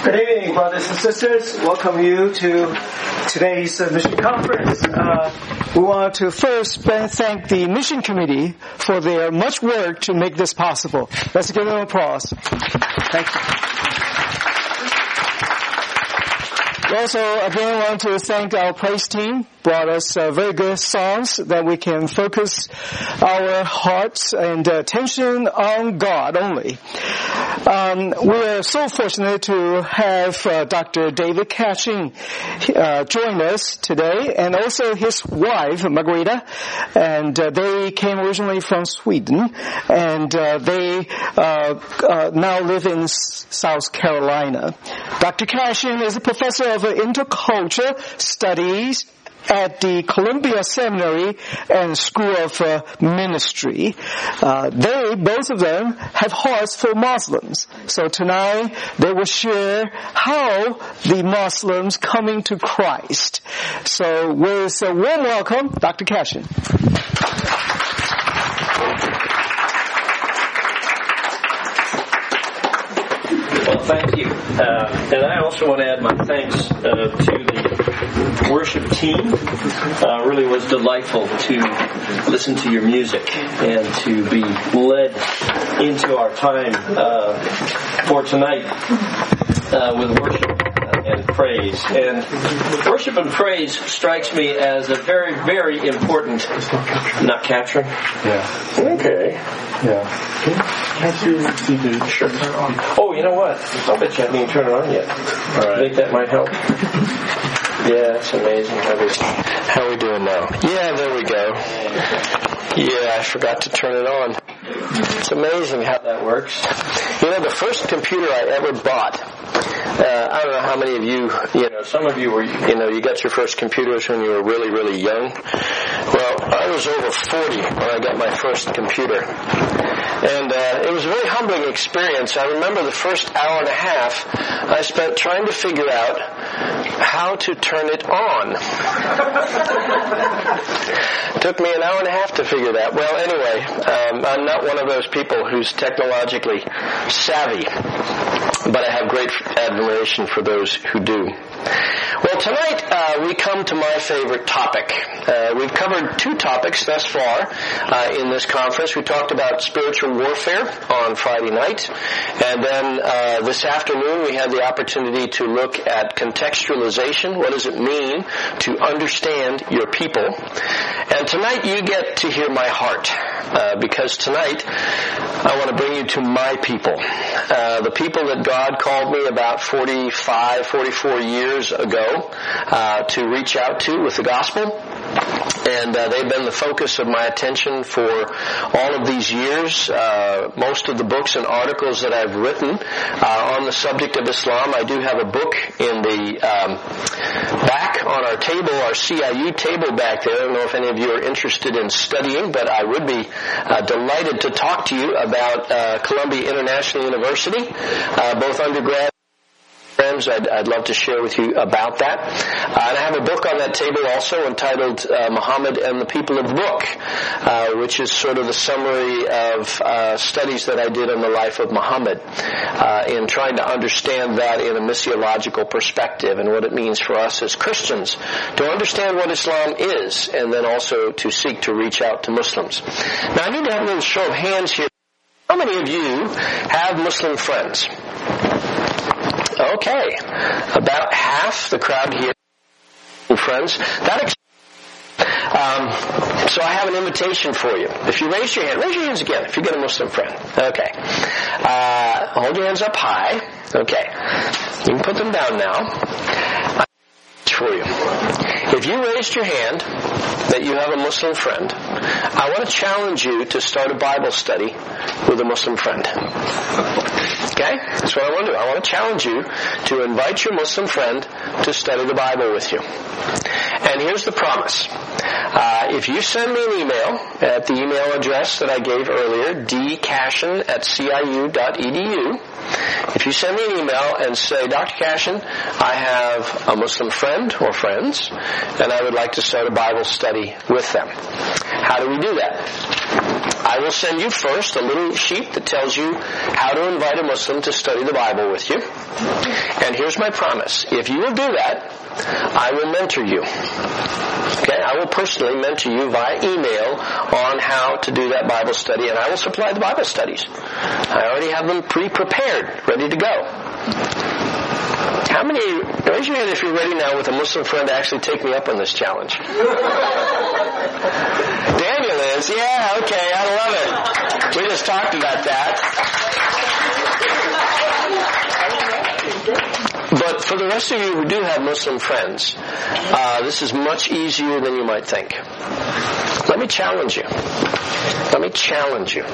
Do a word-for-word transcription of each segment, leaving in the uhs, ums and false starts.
Good evening, brothers and sisters. Welcome you to today's uh, mission conference. Uh, we want to first thank the mission committee for their much work to make this possible. Let's give them an applause. Thank you. We also again want to thank our praise team. Brought us uh, very good songs that we can focus our hearts and attention on God only. Um, we are so fortunate to have uh, Doctor David Cashin uh, join us today, and also his wife Margarita. And uh, they came originally from Sweden, and uh, they uh, uh, now live in S- South Carolina. Doctor Cashin is a professor of intercultural studies at the Columbia Seminary and School of uh, Ministry. Uh, they, both of them, have hearts for Muslims. So tonight, they will share how the Muslims coming to Christ. So with a warm welcome, Doctor Cashin. Well, thank you. Uh, and I also want to add my thanks uh, to the worship team. Uh, really was delightful to listen to your music and to be led into our time uh, for tonight uh, with worship and praise. And worship and praise strikes me as a very, very important... Not capturing? Yeah. Okay. Yeah. Can't you see the... Sure. Oh, you know what? I'll bet you haven't even turned it on yet. All right. I think that might help. Yeah, it's amazing how we... How are we doing now? Yeah, there we go. Yeah, I forgot to turn it on. It's amazing how that works. You know, the first computer I ever bought, uh, I don't know how many of you, you know, some of you were, you know, you got your first computers when you were really, really young. Well, I was over forty when I got my first computer. And uh, it was a very humbling experience. I remember the first hour and a half I spent trying to figure out how to turn it on. It took me an hour and a half to figure that. Well, anyway, um, I'm not one of those people who's technologically savvy, but I have great admiration for those who do. Well, tonight uh, we come to my favorite topic. Uh, we've covered two topics thus far uh, in this conference. We talked about spiritual warfare on Friday night, and then uh, this afternoon we had the opportunity to look at contextualization. What does it mean to understand your people? And tonight you get to hear my heart, uh, because tonight I want to bring you to my people, uh, the people that God called me about forty-five, forty-four years ago uh, to reach out to with the gospel. And uh, they've been the focus of my attention for all of these years. Uh, most of the books and articles that I've written uh, on the subject of Islam. I do have a book in the um, back on our table, our C I U table back there. I don't know if any of you are interested in studying, but I would be uh, delighted to talk to you about uh, Columbia International University, uh, both undergrad. I'd, I'd love to share with you about that. Uh, and I have a book on that table also entitled uh, Muhammad and the People of the Book, uh, which is sort of the summary of uh, studies that I did on the life of Muhammad uh, in trying to understand that in a missiological perspective and what it means for us as Christians to understand what Islam is and then also to seek to reach out to Muslims. Now, I need to have a little show of hands here. How many of you have Muslim friends? Okay, about half the crowd here, friends. That ex- um, so I have an invitation for you. If you raise your hand, raise your hands again. If you get a Muslim friend, okay. Uh, hold your hands up high. Okay, you can put them down now. For you. If you raised your hand that you have a Muslim friend, I want to challenge you to start a Bible study with a Muslim friend. Okay? That's what I want to do. I want to challenge you to invite your Muslim friend to study the Bible with you. And here's the promise. Uh, if you send me an email at the email address that I gave earlier, d cashin at c i u dot e d u, if you send me an email and say, Doctor Cashin, I have a Muslim friend or friends, and I would like to start a Bible study with them. How do we do that? I will send you first a little sheet that tells you how to invite a Muslim to study the Bible with you. And And here's my promise. If you will do that, I will mentor you. Okay? I will personally mentor you via email on how to do that Bible study, and I will supply the Bible studies. I already have them pre-prepared, ready to go. How many, raise your hand if you're ready now with a Muslim friend to actually take me up on this challenge. Daniel is, yeah, okay, I love it. We just talked about that. But for the rest of you who do have Muslim friends, uh, this is much easier than you might think. Let me challenge you. Let me challenge you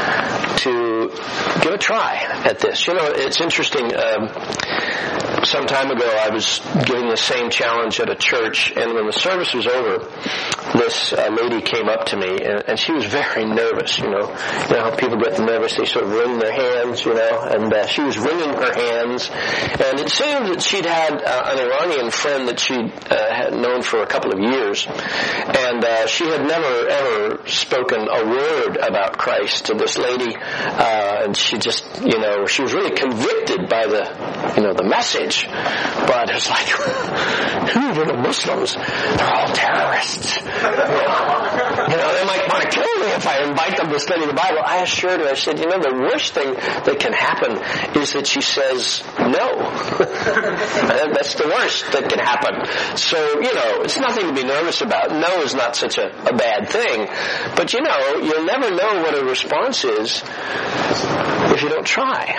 to give a try at this. You know, it's interesting. Um, some time ago, I was giving the same challenge at a church, and when the service was over, this uh, lady came up to me, and, and she was very nervous. You know, you know how people get nervous; they sort of wring their hands. You know, and uh, she was wringing her hands, and it seemed that she'd had uh, an Iranian friend that she'd uh, had known for a couple of years, and uh, she had never ever spoken a word about Christ to this lady, uh, and she just, you know, she was really convicted by the, you know, the message. But it's like, who are the Muslims? They're all terrorists. You know, you know, they might want to kill me if I invite them to study the Bible. I assured her, I said, you know, the worst thing that can happen is that she says no. That's the worst that can happen. So, you know, it's nothing to be nervous about. No is not such a, a bad thing. But, you know, you'll never know what a response is if you don't try.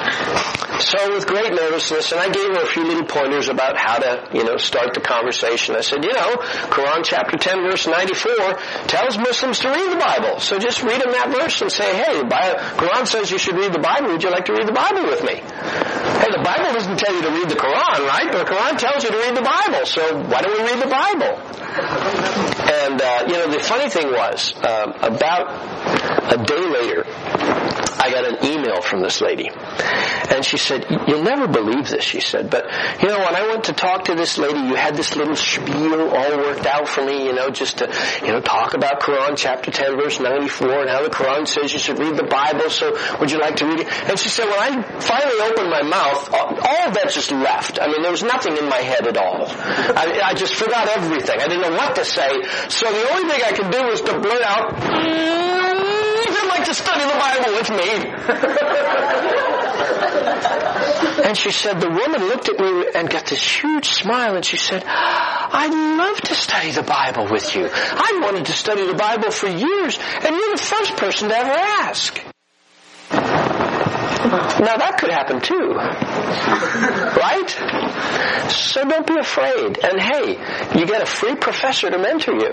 So with great nervousness, and I gave her a few little pointers about how to, you know, start the conversation. I said, you know, Quran chapter ten, verse ninety-four tells Muslims to read the Bible. So just read them that verse and say, hey, the Quran says you should read the Bible. Would you like to read the Bible with me? Hey, the Bible doesn't tell you to read the Quran, right? But the Quran tells you to read the Bible. So why don't we read the Bible? And, uh, you know, the funny thing was, um, about a day later, I got an email from this lady. And she said, you'll never believe this, she said, but, you know, when I went to talk to this lady, you had this little spiel all worked out for me, you know, just to, you know, talk about Quran chapter ten, verse ninety-four, and how the Quran says you should read the Bible, so would you like to read it? And she said, when I finally opened my mouth, all of that just left. I mean, there was nothing in my head at all. I, I just forgot everything. I didn't know what to say, so the only thing I could do was to blurt out, I'd like to study the Bible with me. And she said, the woman looked at me and got this huge smile, and she said, I'd love to study the Bible with you. I wanted to study the Bible for years, and you're the first person to ever ask. Now that could happen too. Right? So don't be afraid. And hey, you get a free professor to mentor you.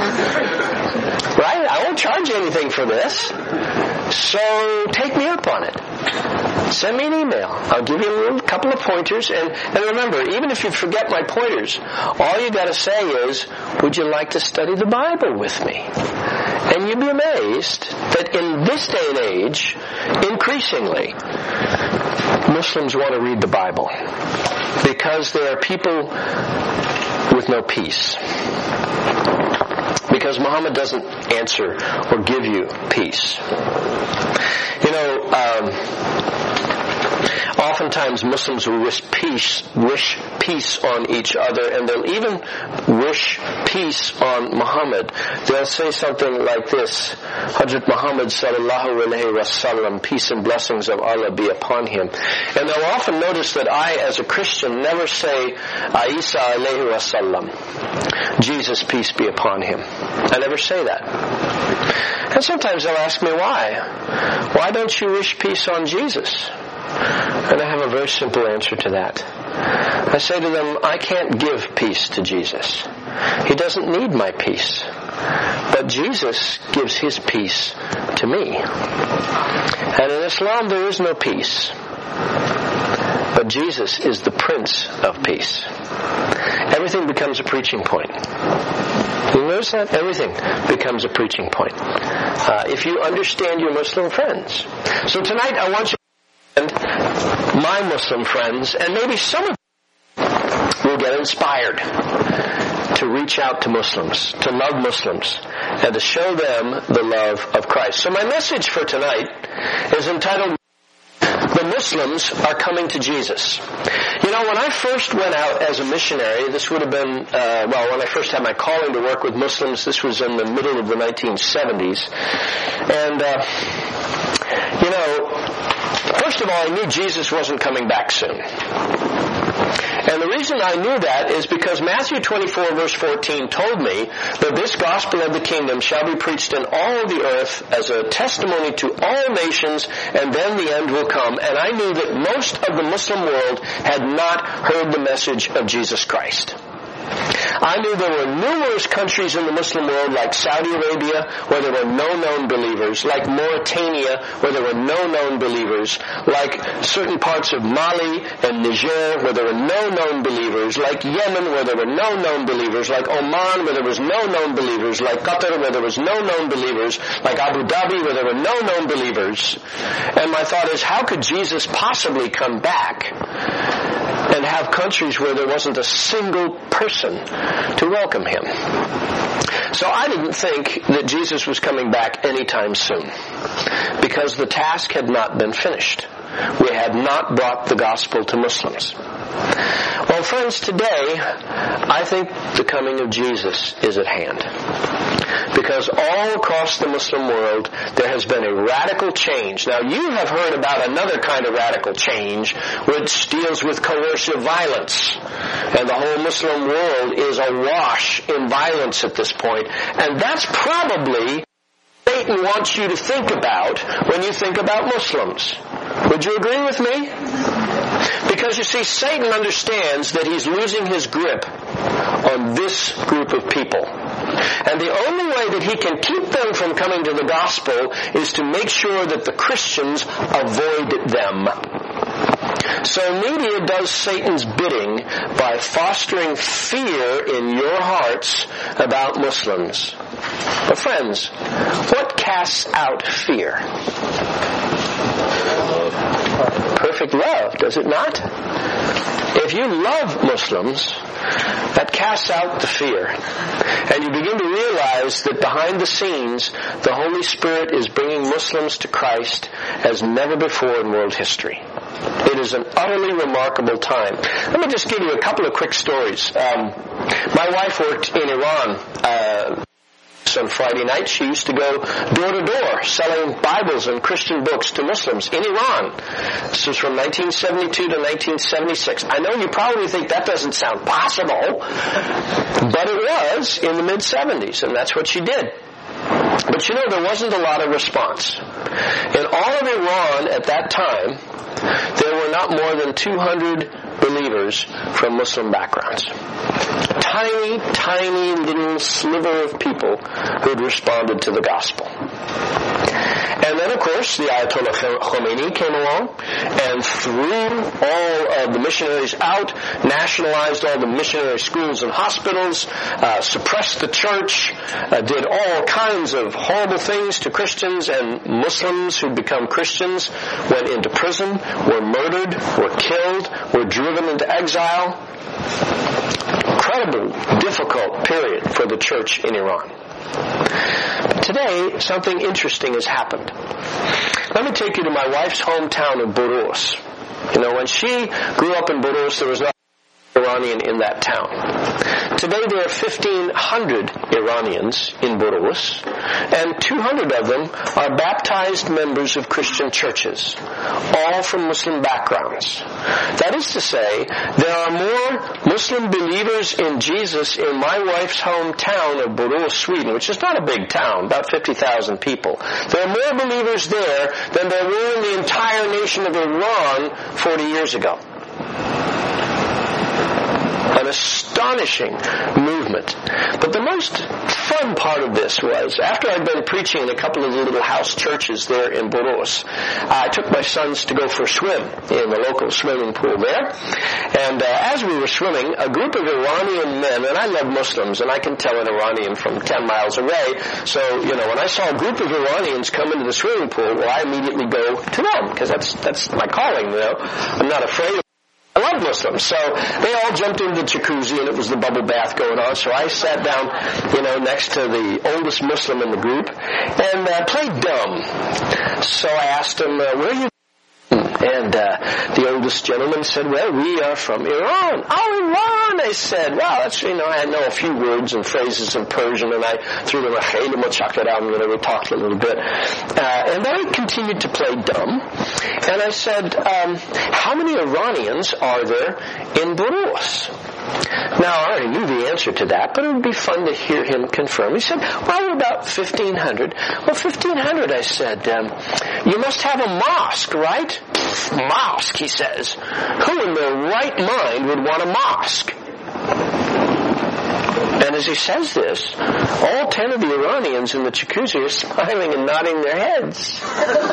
Right? I won't charge you anything for this. So take me up on it. Send me an email. I'll give you a little couple of pointers. And, and remember, even if you forget my pointers, all you got to say is, would you like to study the Bible with me? And you'd be amazed that in this day and age, increasingly, Muslims want to read the Bible because there are people with no peace. Because Muhammad doesn't answer or give you peace. You know, um, oftentimes Muslims will wish peace, wish peace on each other, and they'll even wish peace on Muhammad. They'll say something like this, Hazrat Muhammad sallallahu alayhi wa sallam, peace and blessings of Allah be upon him. And they'll often notice that I, as a Christian, never say Isa alayhi wa sallam, Jesus, peace be upon him. I never say that. And sometimes they'll ask me why. Why don't you wish peace on Jesus? And I have a very simple answer to that. I say to them, I can't give peace to Jesus. He doesn't need my peace. But Jesus gives his peace to me. And in Islam there is no peace. But Jesus is the Prince of Peace. Everything becomes a preaching point. You notice that? Everything becomes a preaching point. Uh, if you understand your Muslim friends. So tonight I want you my Muslim friends, and maybe some of you will get inspired to reach out to Muslims, to love Muslims, and to show them the love of Christ. So my message for tonight is entitled, The the Muslims are coming to Jesus. You know, when I first went out as a missionary, this would have been, uh, well, when I first had my calling to work with Muslims, this was in the middle of the nineteen seventies. And, uh, you know, first of all, I knew Jesus wasn't coming back soon. And the reason I knew that is because Matthew twenty-four verse fourteen told me that this gospel of the kingdom shall be preached in all the earth as a testimony to all nations, and then the end will come. And I knew that most of the Muslim world had not heard the message of Jesus Christ. I knew there were numerous countries in the Muslim world, like Saudi Arabia, where there were no known believers, like Mauritania, where there were no known believers, like certain parts of Mali and Niger, where there were no known believers, like Yemen, where there were no known believers, like Oman, where there was no known believers, like Qatar, where there was no known believers, like Abu Dhabi, where there were no known believers. And my thought is, how could Jesus possibly come back and have countries where there wasn't a single person to welcome him? So I didn't think that Jesus was coming back anytime soon, because the task had not been finished. We had not brought the gospel to Muslims. Well, friends, today, I think the coming of Jesus is at hand. Because all across the Muslim world, there has been a radical change. Now, you have heard about another kind of radical change, which deals with coercive violence. And the whole Muslim world is awash in violence at this point. And that's probably what Satan wants you to think about when you think about Muslims. Would you agree with me? Because you see, Satan understands that he's losing his grip on this group of people. And the only way that he can keep them from coming to the gospel is to make sure that the Christians avoid them. So media does Satan's bidding by fostering fear in your hearts about Muslims. But friends, what casts out fear? Perfect love, does it not? If you love Muslims, that casts out the fear. And you begin to realize that behind the scenes, the Holy Spirit is bringing Muslims to Christ as never before in world history. It is an utterly remarkable time. Let me just give you a couple of quick stories. Um, my wife worked in Iran. Uh, On Friday night, she used to go door to door selling Bibles and Christian books to Muslims in Iran. This was from nineteen seventy-two to nineteen seventy-six. I know you probably think that doesn't sound possible, but it was in the mid seventies, and that's what she did. But you know, there wasn't a lot of response. In all of Iran at that time, there were not more than two hundred believers from Muslim backgrounds. Tiny, tiny little sliver of people who had responded to the gospel. And then, of course, the Ayatollah Khomeini came along and threw all of the missionaries out, nationalized all the missionary schools and hospitals, uh, suppressed the church, uh, did all kinds of horrible things to Christians, and Muslims who'd become Christians went into prison, were murdered, were killed, were driven into exile. Incredible, difficult period for the church in Iran. But today, something interesting has happened. Let me take you to my wife's hometown of Burus. You know, when she grew up in Burus, there was not Iranian in that town. Today there are fifteen hundred Iranians in Burus, and two hundred of them are baptized members of Christian churches, all from Muslim backgrounds. That is to say, there are more Muslim believers in Jesus in my wife's hometown of Burus, Sweden, which is not a big town, about fifty thousand people. There are more believers there than there were in the entire nation of Iran forty years ago. An astonishing movement. But the most fun part of this was, after I'd been preaching in a couple of the little house churches there in Burus, I took my sons to go for a swim in the local swimming pool there. And uh, as we were swimming, a group of Iranian men, and I love Muslims, and I can tell an Iranian from ten miles away, so, you know, when I saw a group of Iranians come into the swimming pool, well, I immediately go to them, because that's, that's my calling, you know. I'm not afraid of I love Muslims. So they all jumped into the jacuzzi, and it was the bubble bath going on. So I sat down, you know, next to the oldest Muslim in the group and uh, played dumb. So I asked him, uh, where are you? And uh, the oldest gentleman said, well, we are from Iran. Oh, Iran, I said. Well, that's, you know, I know a few words and phrases in Persian, and I threw them a khayla muchakaram, you know, we talked a little bit. Uh, and then I continued to play dumb. And I said, um, how many Iranians are there in Burus? Now, I already knew the answer to that, but it would be fun to hear him confirm. He said, well, we're about fifteen hundred. Well, fifteen hundred, I said, um, you must have a mosque, right? Mosque, he says. Who in their right mind would want a mosque? And as he says this, all ten of the Iranians in the jacuzzi are smiling and nodding their heads.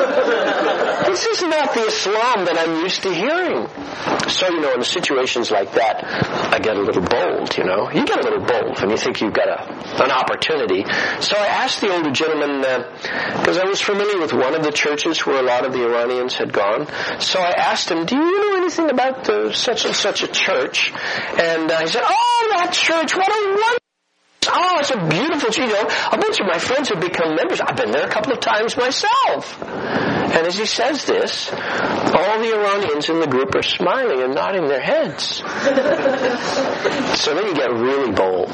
This is not the Islam that I'm used to hearing. So, you know, in situations like that, I get a little bold, you know. You get a little bold when you think you've got a, an opportunity. So I asked the older gentleman, because uh, I was familiar with one of the churches where a lot of the Iranians had gone. So I asked him, do you know anything about the such and such a church? And uh, he said, oh, that church, what a wonderful. Oh, it's a beautiful, you know, a bunch of my friends have become members. I've been there a couple of times myself. And as he says this, all the Iranians in the group are smiling and nodding their heads. So then you get really bold.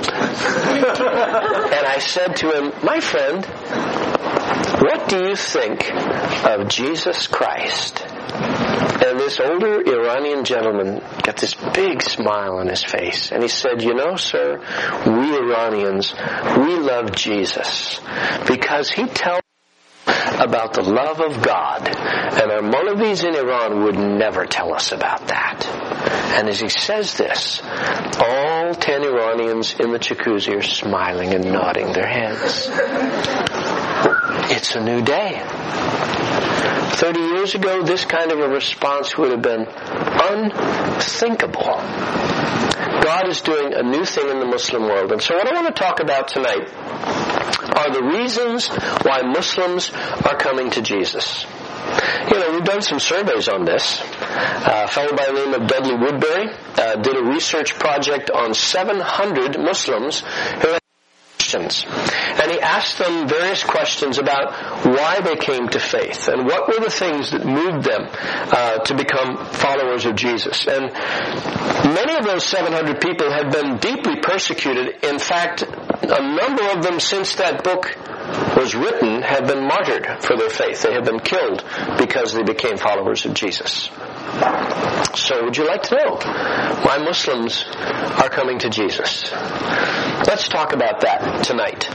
And I said to him, my friend, what do you think of Jesus Christ? And this older Iranian gentleman got this big smile on his face. And he said, you know, sir, we Iranians, we love Jesus because he tells about the love of God. And our Maulavis in Iran would never tell us about that. And as he says this, all ten Iranians in the jacuzzi are smiling and nodding their heads. It's a new day. Thirty years ago, this kind of a response would have been unthinkable. God is doing a new thing in the Muslim world. And so what I want to talk about tonight are the reasons why Muslims are coming to Jesus. You know, we've done some surveys on this. Uh, a fellow by the name of Dudley Woodbury uh, did a research project on seven hundred Muslims who had questions. And he asked them various questions about why they came to faith and what were the things that moved them uh, to become followers of Jesus. And many of those seven hundred people have been deeply persecuted. In fact, a number of them since that book was written have been martyred for their faith. They have been killed because they became followers of Jesus. So would you like to know why Muslims are coming to Jesus? Let's talk about that tonight.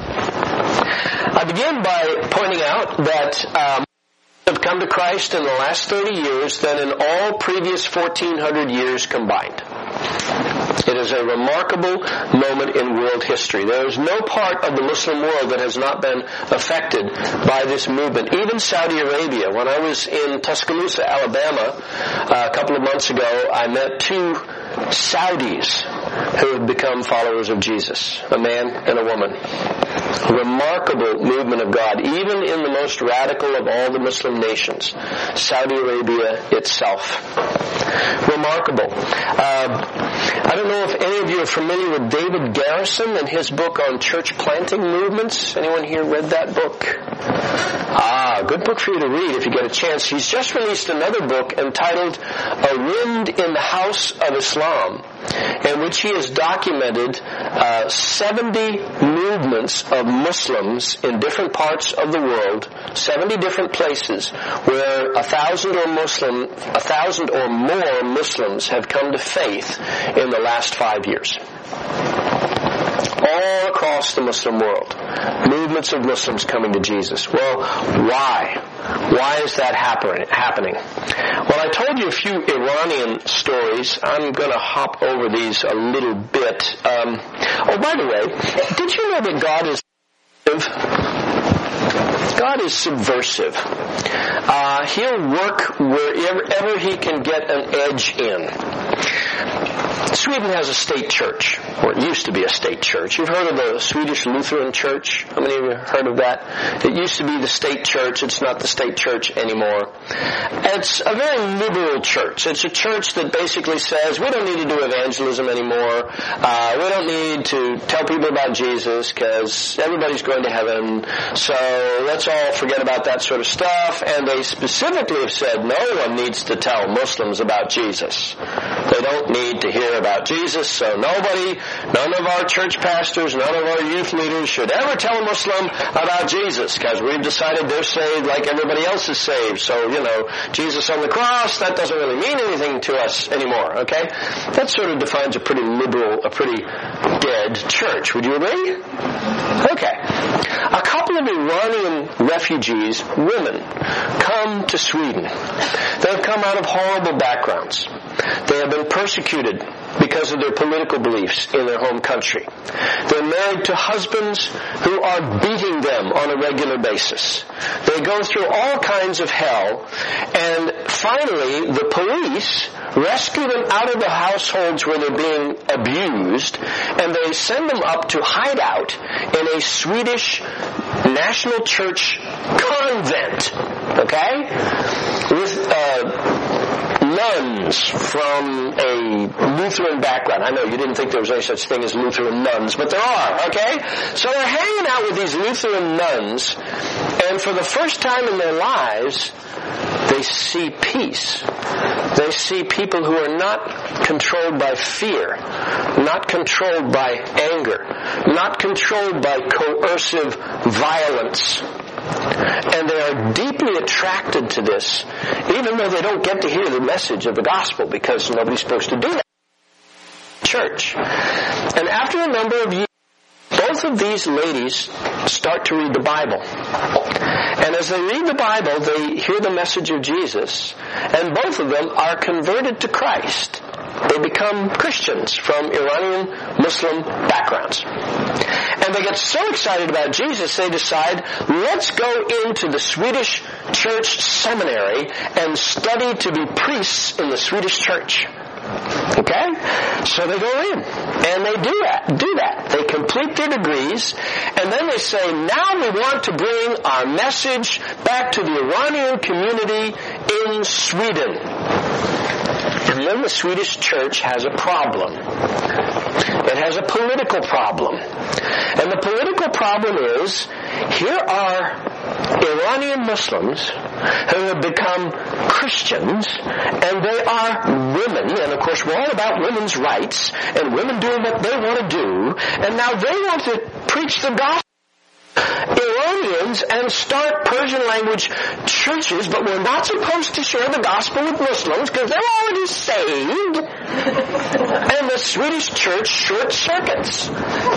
I begin by pointing out that um, have come to Christ in the last thirty years than in all previous fourteen hundred years combined. It is a remarkable moment in world history. There is no part of the Muslim world that has not been affected by this movement. Even Saudi Arabia. When I was in Tuscaloosa, Alabama, uh, a couple of months ago, I met two Saudis who have become followers of Jesus, a man and a woman. A remarkable movement of God, even in the most radical of all the Muslim nations, Saudi Arabia itself. Remarkable. Uh, I don't know if any of you are familiar with David Garrison and his book on church planting movements. Anyone here read that book? Ah, good book for you to read if you get a chance. He's just released another book entitled A Wind in the House of Islam, in which he has documented uh, seventy movements of Muslims in different parts of the world, seventy different places where a thousand or Muslim, a thousand or more Muslims have come to faith in the last five years. All across the Muslim world, movements of Muslims coming to Jesus. Well, why? Why is that happen- happening? Well, I told you a few Iranian stories. I'm going to hop over these a little bit. Um, oh, by the way, did you know that God is God is subversive. Uh, he'll work wherever he can get an edge in. Sweden has a state church, or it used to be a state church. You've heard of the Swedish Lutheran Church? How many of you have heard of that? It used to be the state church. It's not the state church anymore. It's a very liberal church. It's a church that basically says, we don't need to do evangelism anymore. Uh, we don't need to tell people about Jesus because everybody's going to heaven. So let's all forget about that sort of stuff. And they specifically have said no one needs to tell Muslims about Jesus. They don't need to hear about Jesus, so nobody, none of our church pastors, none of our youth leaders should ever tell a Muslim about Jesus, because we've decided they're saved like everybody else is saved. So, you know, Jesus on the cross, that doesn't really mean anything to us anymore, okay? That sort of defines a pretty liberal, a pretty dead church. Would you agree? Okay. A couple of Iranian refugees, women, come to Sweden. They've come out of horrible backgrounds. They have been persecuted because of their political beliefs in their home country. They're married to husbands who are beating them on a regular basis. They go through all kinds of hell, and finally the police rescue them out of the households where they're being abused, and they send them up to hide out in a Swedish National Church convent, okay? With uh nuns from a Lutheran background. I know you didn't think there was any such thing as Lutheran nuns, but there are, okay? So they're hanging out with these Lutheran nuns, and for the first time in their lives, they see peace. They see people who are not controlled by fear, not controlled by anger, not controlled by coercive violence. And they are deeply attracted to this, even though they don't get to hear the message of the gospel, because nobody's supposed to do that in church. And after a number of years, both of these ladies start to read the Bible. And as they read the Bible, they hear the message of Jesus, and both of them are converted to Christ. They become Christians from Iranian Muslim backgrounds. And they get so excited about Jesus, they decide, let's go into the Swedish church seminary and study to be priests in the Swedish church. Okay? So they go in, and they do that, do that. They complete their degrees, and then they say, now we want to bring our message back to the Iranian community in Sweden. And then the Swedish church has a problem. It has a political problem. And the political problem is, here are Iranian Muslims who have become Christians, and they are women, and of course we're all about women's rights, and women doing what they want to do, and now they want to preach the gospel Iranians and start Persian language churches, but we're not supposed to share the gospel with Muslims because they're already saved. And the Swedish church short circuits.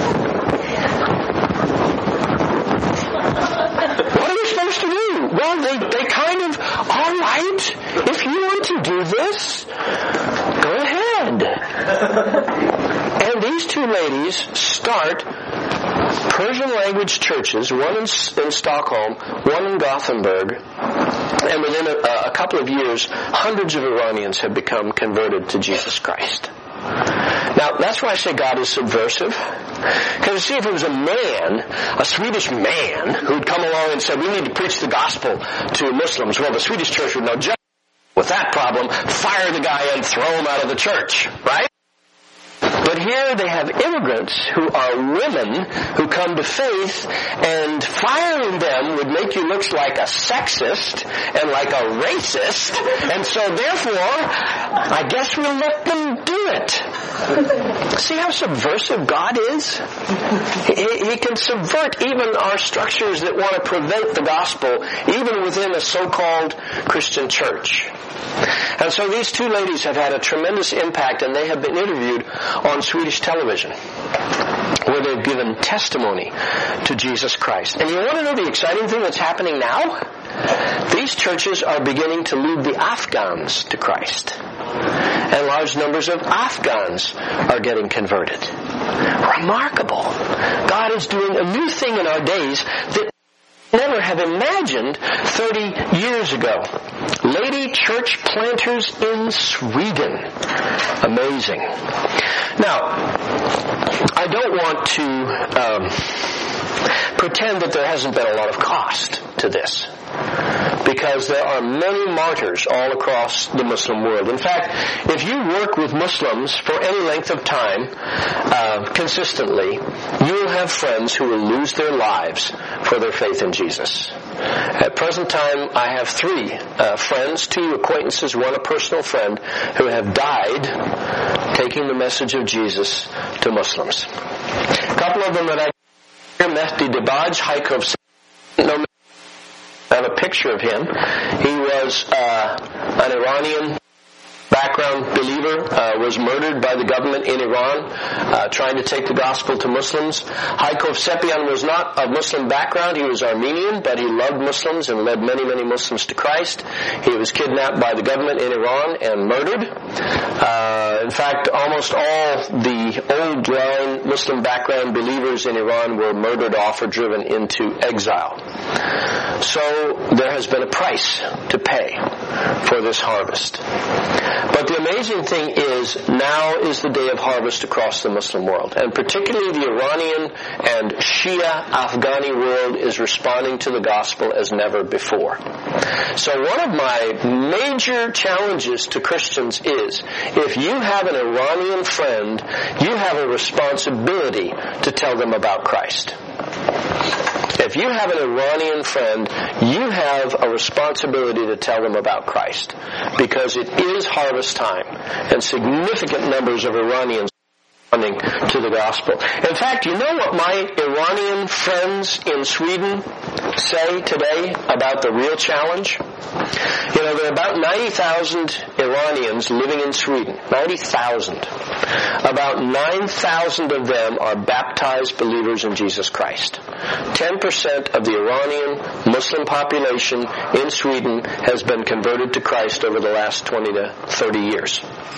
What are we supposed to do? Well, they, they kind of, all right, if you want to do this, go ahead. And these two ladies start Persian language churches, one in, in Stockholm, one in Gothenburg, and within a, a couple of years, hundreds of Iranians have become converted to Jesus Christ. Now, that's why I say God is subversive. Because see, if it was a man, a Swedish man, who'd come along and said, we need to preach the gospel to Muslims, well, the Swedish church would know just with that problem, fire the guy and throw him out of the church, right? But here they have immigrants who are women who come to faith, and firing them would make you look like a sexist and like a racist, and so therefore, I guess we'll let them do it. See how subversive God is? He, he can subvert even our structures that want to prevent the gospel, even within a so-called Christian church. And so these two ladies have had a tremendous impact, and they have been interviewed on Swedish television, where they've given testimony to Jesus Christ. And you want to know the exciting thing that's happening now? These churches are beginning to lead the Afghans to Christ. And large numbers of Afghans are getting converted. Remarkable. God is doing a new thing in our days that never have imagined thirty years ago. Lady church planters in Sweden. Amazing. Now, I don't want to um, pretend that there hasn't been a lot of cost to this, because there are many martyrs all across the Muslim world. In fact, if you work with Muslims for any length of time, uh, consistently, you will have friends who will lose their lives for their faith in Jesus. At present time, I have three uh, friends, two acquaintances, one a personal friend, who have died taking the message of Jesus to Muslims. A couple of them that I Mehdi Dibaj, Haikov, no, I have a picture of him. He was uh, an Iranian background believer, uh, was murdered by the government in Iran, uh, trying to take the gospel to Muslims. Haikov Sepian was not of Muslim background. He was Armenian, but he loved Muslims and led many, many Muslims to Christ. He was kidnapped by the government in Iran and murdered. Uh, in fact, almost all the old line Muslim background believers in Iran were murdered off or driven into exile. So there has been a price to pay for this harvest. But the amazing thing is, now is the day of harvest across the Muslim world. And particularly the Iranian and Shia Afghani world is responding to the gospel as never before. So one of my major challenges to Christians is, if you have an Iranian friend, you have a responsibility to tell them about Christ. If you have an Iranian friend, you have a responsibility to tell them about Christ, because it is harvest time, and significant numbers of Iranians are responding to the gospel. In fact, you know what my Iranian friends in Sweden say today about the real challenge? You know, there are about ninety thousand Iranians living in Sweden. ninety thousand. About nine thousand of them are baptized believers in Jesus Christ. ten percent of the Iranian Muslim population in Sweden has been converted to Christ over the last twenty to thirty years.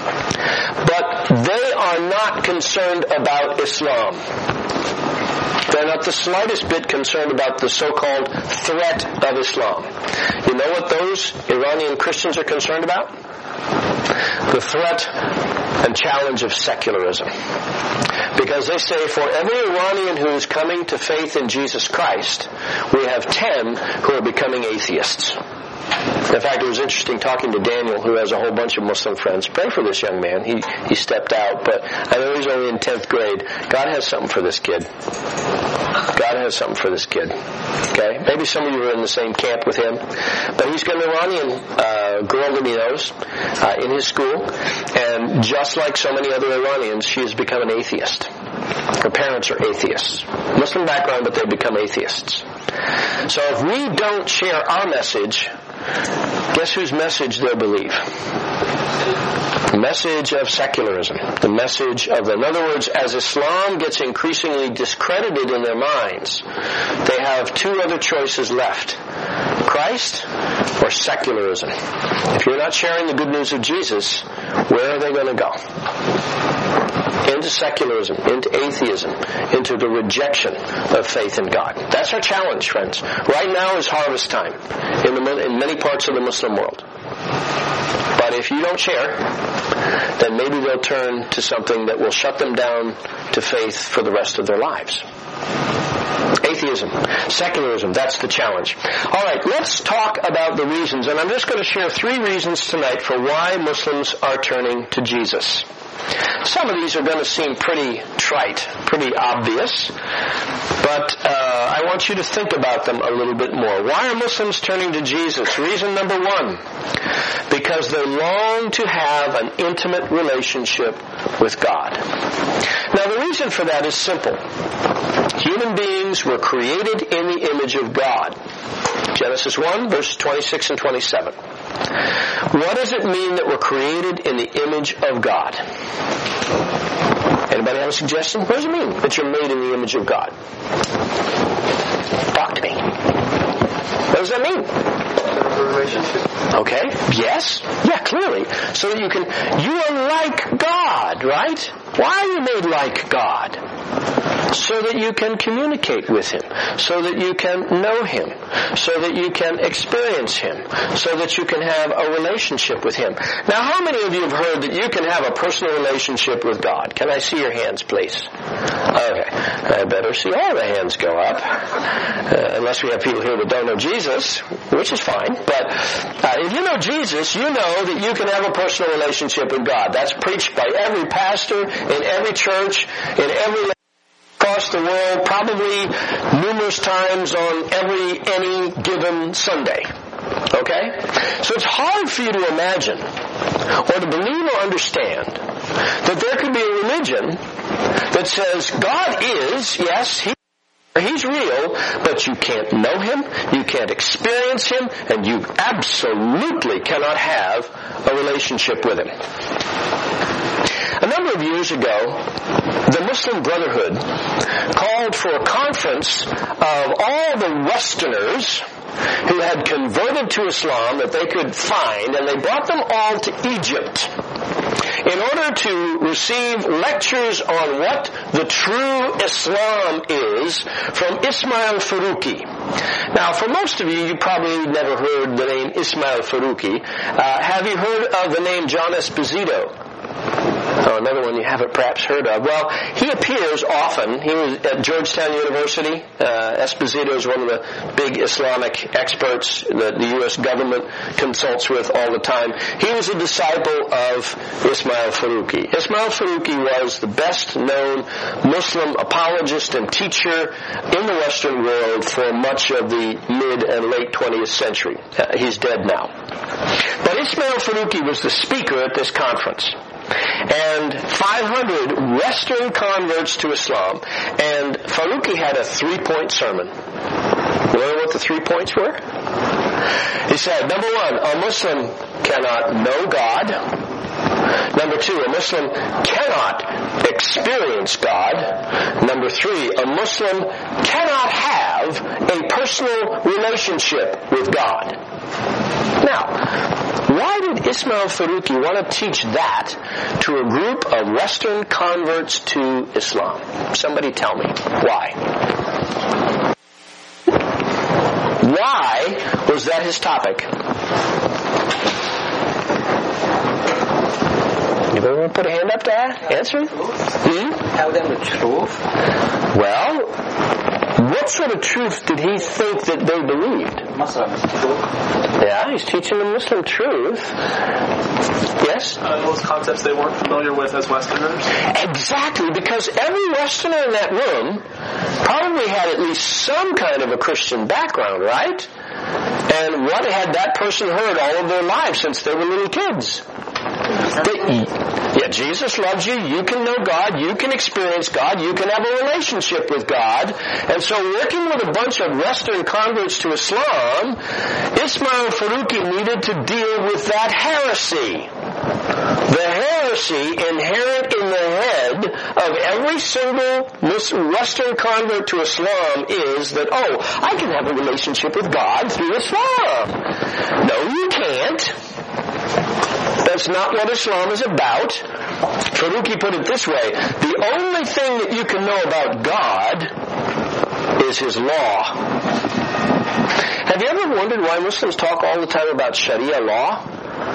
But they are not concerned about Islam. They're not the slightest bit concerned about the so-called threat of Islam. You know what those Iranian Christians are concerned about? The threat and challenge of secularism. Because they say, for every Iranian who is coming to faith in Jesus Christ, we have ten who are becoming atheists. In fact, it was interesting talking to Daniel, who has a whole bunch of Muslim friends. Pray for this young man. He he stepped out, but I know he's only in tenth grade. God has something for this kid. God has something for this kid. Okay? Maybe some of you are in the same camp with him. But he's got an Iranian uh, girl that he knows uh, in his school. And just like so many other Iranians, she has become an atheist. Her parents are atheists. Muslim background, but they become atheists. So if we don't share our message, guess whose message they'll believe? The message of secularism. The message of, in other words, as Islam gets increasingly discredited in their minds, they have two other choices left. Christ or secularism. If you're not sharing the good news of Jesus, where are they going to go? Into secularism, into atheism, into the rejection of faith in God. That's our challenge, friends. Right now is harvest time in, the, in many parts of the Muslim world. But if you don't share, then maybe they'll turn to something that will shut them down to faith for the rest of their lives. Atheism, secularism, that's the challenge. All right, let's talk about the reasons, and I'm just going to share three reasons tonight for why Muslims are turning to Jesus. Some of these are going to seem pretty trite, pretty obvious, but uh, I want you to think about them a little bit more. Why are Muslims turning to Jesus? Reason number one, because they long to have an intimate relationship with God. Now, the reason for that is simple. Human beings were created in the image of God. Genesis one, verses twenty-six and twenty-seven. What does it mean that we're created in the image of God? Anybody have a suggestion? What does it mean that you're made in the image of God? Talk to me. What does that mean? Relationship. Okay. Yes. Yeah, clearly. So that you can, you are like God, right? Why are you made like God? so that you can communicate with Him, so that you can know Him, so that you can experience Him, so that you can have a relationship with Him. Now, how many of you have heard that you can have a personal relationship with God? Can I see your hands, please? Okay. I better see all the hands go up. Uh, unless we have people here that don't know Jesus, which is fine. But uh, if you know Jesus, you know that you can have a personal relationship with God. That's preached by every pastor in every church, in every across the world, probably numerous times on every any given Sunday. Okay? So it's hard for you to imagine or to believe or understand that there could be a religion that says God is, yes, He He's real, but you can't know Him, you can't experience Him, and you absolutely cannot have a relationship with Him. A number of years ago, the Muslim Brotherhood called for a conference of all the Westerners who had converted to Islam that they could find, and they brought them all to Egypt in order to receive lectures on what the true Islam is from Ismail Faruqi. Now, for most of you, you probably never heard the name Ismail Faruqi. Uh, have you heard of the name John Esposito? Oh, another one you haven't perhaps heard of. Well, he appears often. He was at Georgetown University. Uh, Esposito is one of the big Islamic experts that the U S government consults with all the time. He was a disciple of Ismail Faruqi. Ismail Faruqi was the best-known Muslim apologist and teacher in the Western world for much of the mid and late twentieth century. Uh, he's dead now. But Ismail Faruqi was the speaker at this conference. And five hundred Western converts to Islam. And Faruqi had a three-point sermon. You know what the three points were? He said, number one, a Muslim cannot know God. Number two, a Muslim cannot experience God. Number three, a Muslim cannot have a personal relationship with God. Now, why did Ismail Faruqi want to teach that to a group of Western converts to Islam? Somebody tell me. Why? Why was that his topic? Anybody want to put a hand up to answer? Hmm? Tell them the truth. Well, what sort of truth did he think that they believed? Muslim truth. Yeah, he's teaching them Muslim truth. Yes? Uh, those concepts they weren't familiar with as Westerners. Exactly, because every Westerner in that room probably had at least some kind of a Christian background, right? And what had that person heard all of their lives since they were little kids? They, yeah, Jesus loves you, you can know God, you can experience God, you can have a relationship with God. And so working with a bunch of Western converts to Islam, Ismail Faruqi needed to deal with that heresy. The heresy inherent in the head of every single Western convert to Islam is that, oh, I can have a relationship with God through Islam. No, you can't. That's not what Islam is about. Faruqi put it this way, the only thing that you can know about God is His law. Have you ever wondered why Muslims talk all the time about Sharia law?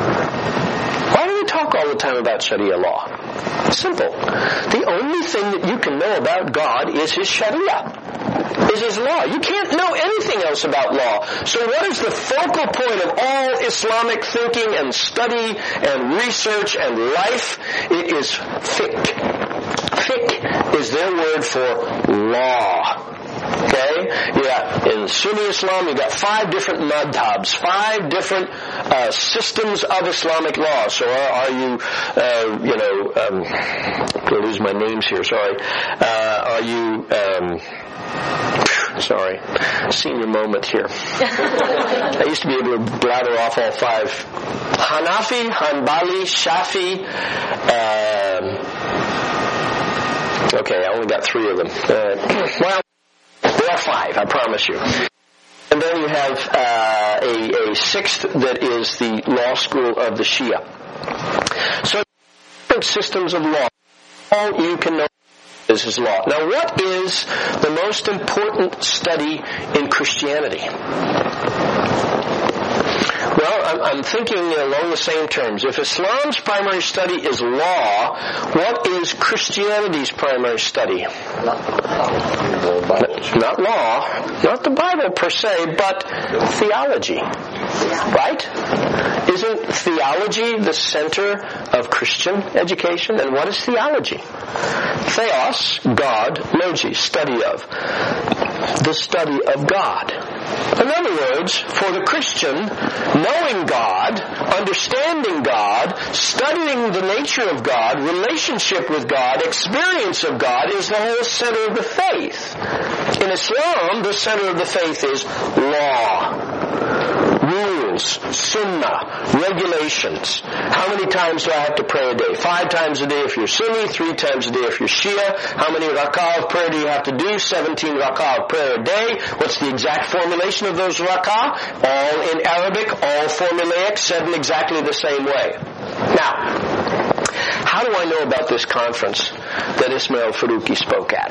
Why do they talk all the time about Sharia law? Simple. The only thing that you can know about God is His Sharia. Is His law. You can't know anything else about law. So what is the focal point of all Islamic thinking and study and research and life? It is fiqh. Fiqh is their word for law. Okay? Yeah, in Sunni Islam, you've got five different madhabs, five different uh, systems of Islamic law. So are, are you, uh, you know, um, I'm going to lose my names here, sorry. Uh, are you, um, sorry, senior moment here. I used to be able to blather off all five. Hanafi, Hanbali, Shafi, um, okay, I only got three of them. Uh, well, there are five, I promise you. And then you have uh, a, a sixth that is the law school of the Shia. So different systems of law. All you can know is his law. Now, what is the most important study in Christianity? Well, I'm, I'm thinking along the same terms. If Islam's primary study is law, what is Christianity's primary study? Not law, not the Bible per se, but theology. Right? Isn't theology the center of Christian education? And what is theology? Theos, God, logi, study of. The study of God. In other words, for the Christian, knowing God, understanding God, studying the nature of God, relationship with God, experience of God is the whole center of the faith. In Islam, the center of the faith is law. Rules, sunnah, regulations. How many times do I have to pray a day? Five times a day if you're Sunni, three times a day if you're Shia. How many rak'ah of prayer do you have to do? Seventeen rak'ah of prayer a day. What's the exact formulation of those rak'ah? All in Arabic, all formulaic, said in exactly the same way. Now, how do I know about this conference that Ismail Faruqi spoke at?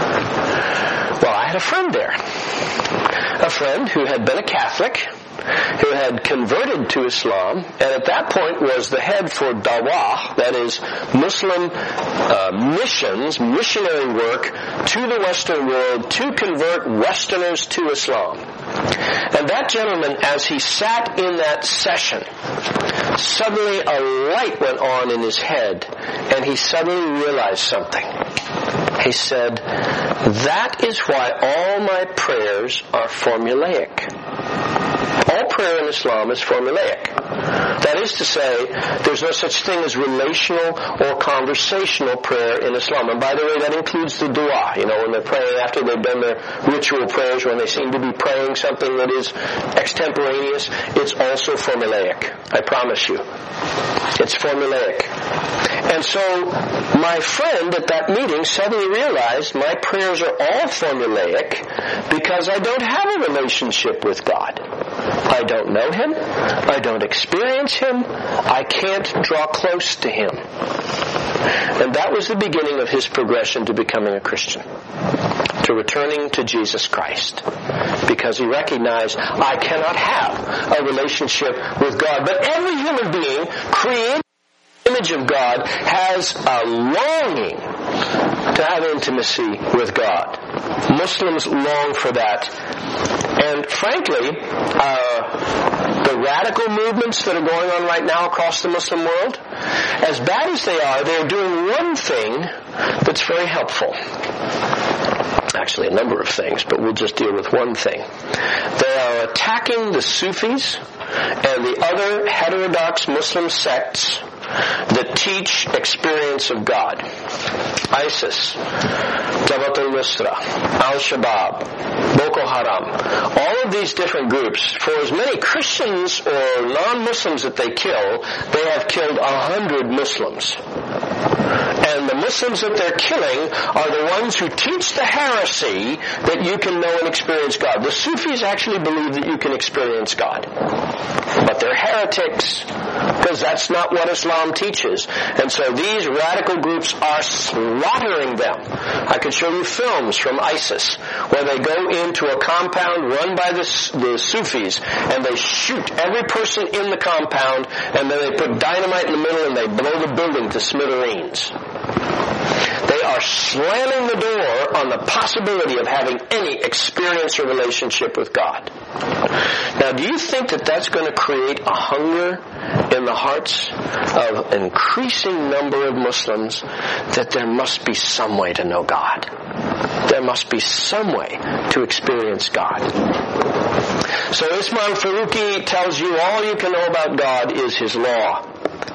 Well, I had a friend there. A friend who had been a Catholic, who had converted to Islam, and at that point was the head for Dawah, that is Muslim uh, missions, missionary work to the Western world to convert Westerners to Islam. And that gentleman, as he sat in that session, suddenly a light went on in his head, and he suddenly realized something. He said, "That is why all my prayers are formulaic." All prayer in Islam is formulaic. That is to say, there's no such thing as relational or conversational prayer in Islam. And by the way, that includes the dua. You know, when they're praying after they've done their ritual prayers, when they seem to be praying something that is extemporaneous, it's also formulaic. I promise you. It's formulaic. And so, my friend at that meeting suddenly realized my prayers are all formulaic because I don't have a relationship with God. I don't know Him. I don't experience Him. I can't draw close to Him. And that was the beginning of his progression to becoming a Christian, to returning to Jesus Christ, because he recognized, I cannot have a relationship with God. But every human being created in the image of God has a longing to have intimacy with God. Muslims long for that. And frankly, uh, the radical movements that are going on right now across the Muslim world, as bad as they are, they're doing one thing that's very helpful. Actually, a number of things, but we'll just deal with one thing. They are attacking the Sufis and the other heterodox Muslim sects that teach experience of God. ISIS, Jabhat al-Nusra, Al-Shabaab, Boko Haram, all of these different groups, for as many Christians or non-Muslims that they kill, they have killed a hundred Muslims. And the Muslims that they're killing are the ones who teach the heresy that you can know and experience God. The Sufis actually believe that you can experience God. But they're heretics, because that's not what Islam teaches. And so these radical groups are slaughtering them. I could show you films from ISIS where they go into a compound run by the, the Sufis and they shoot every person in the compound, and then they put dynamite in the middle and they blow the building to smithereens. They are slamming the door on the possibility of having any experience or relationship with God. Now, do you think that that's going to create a hunger in the hearts of an increasing number of Muslims that there must be some way to know God? There must be some way to experience God. So Ismail Faruqi tells you all you can know about God is His law.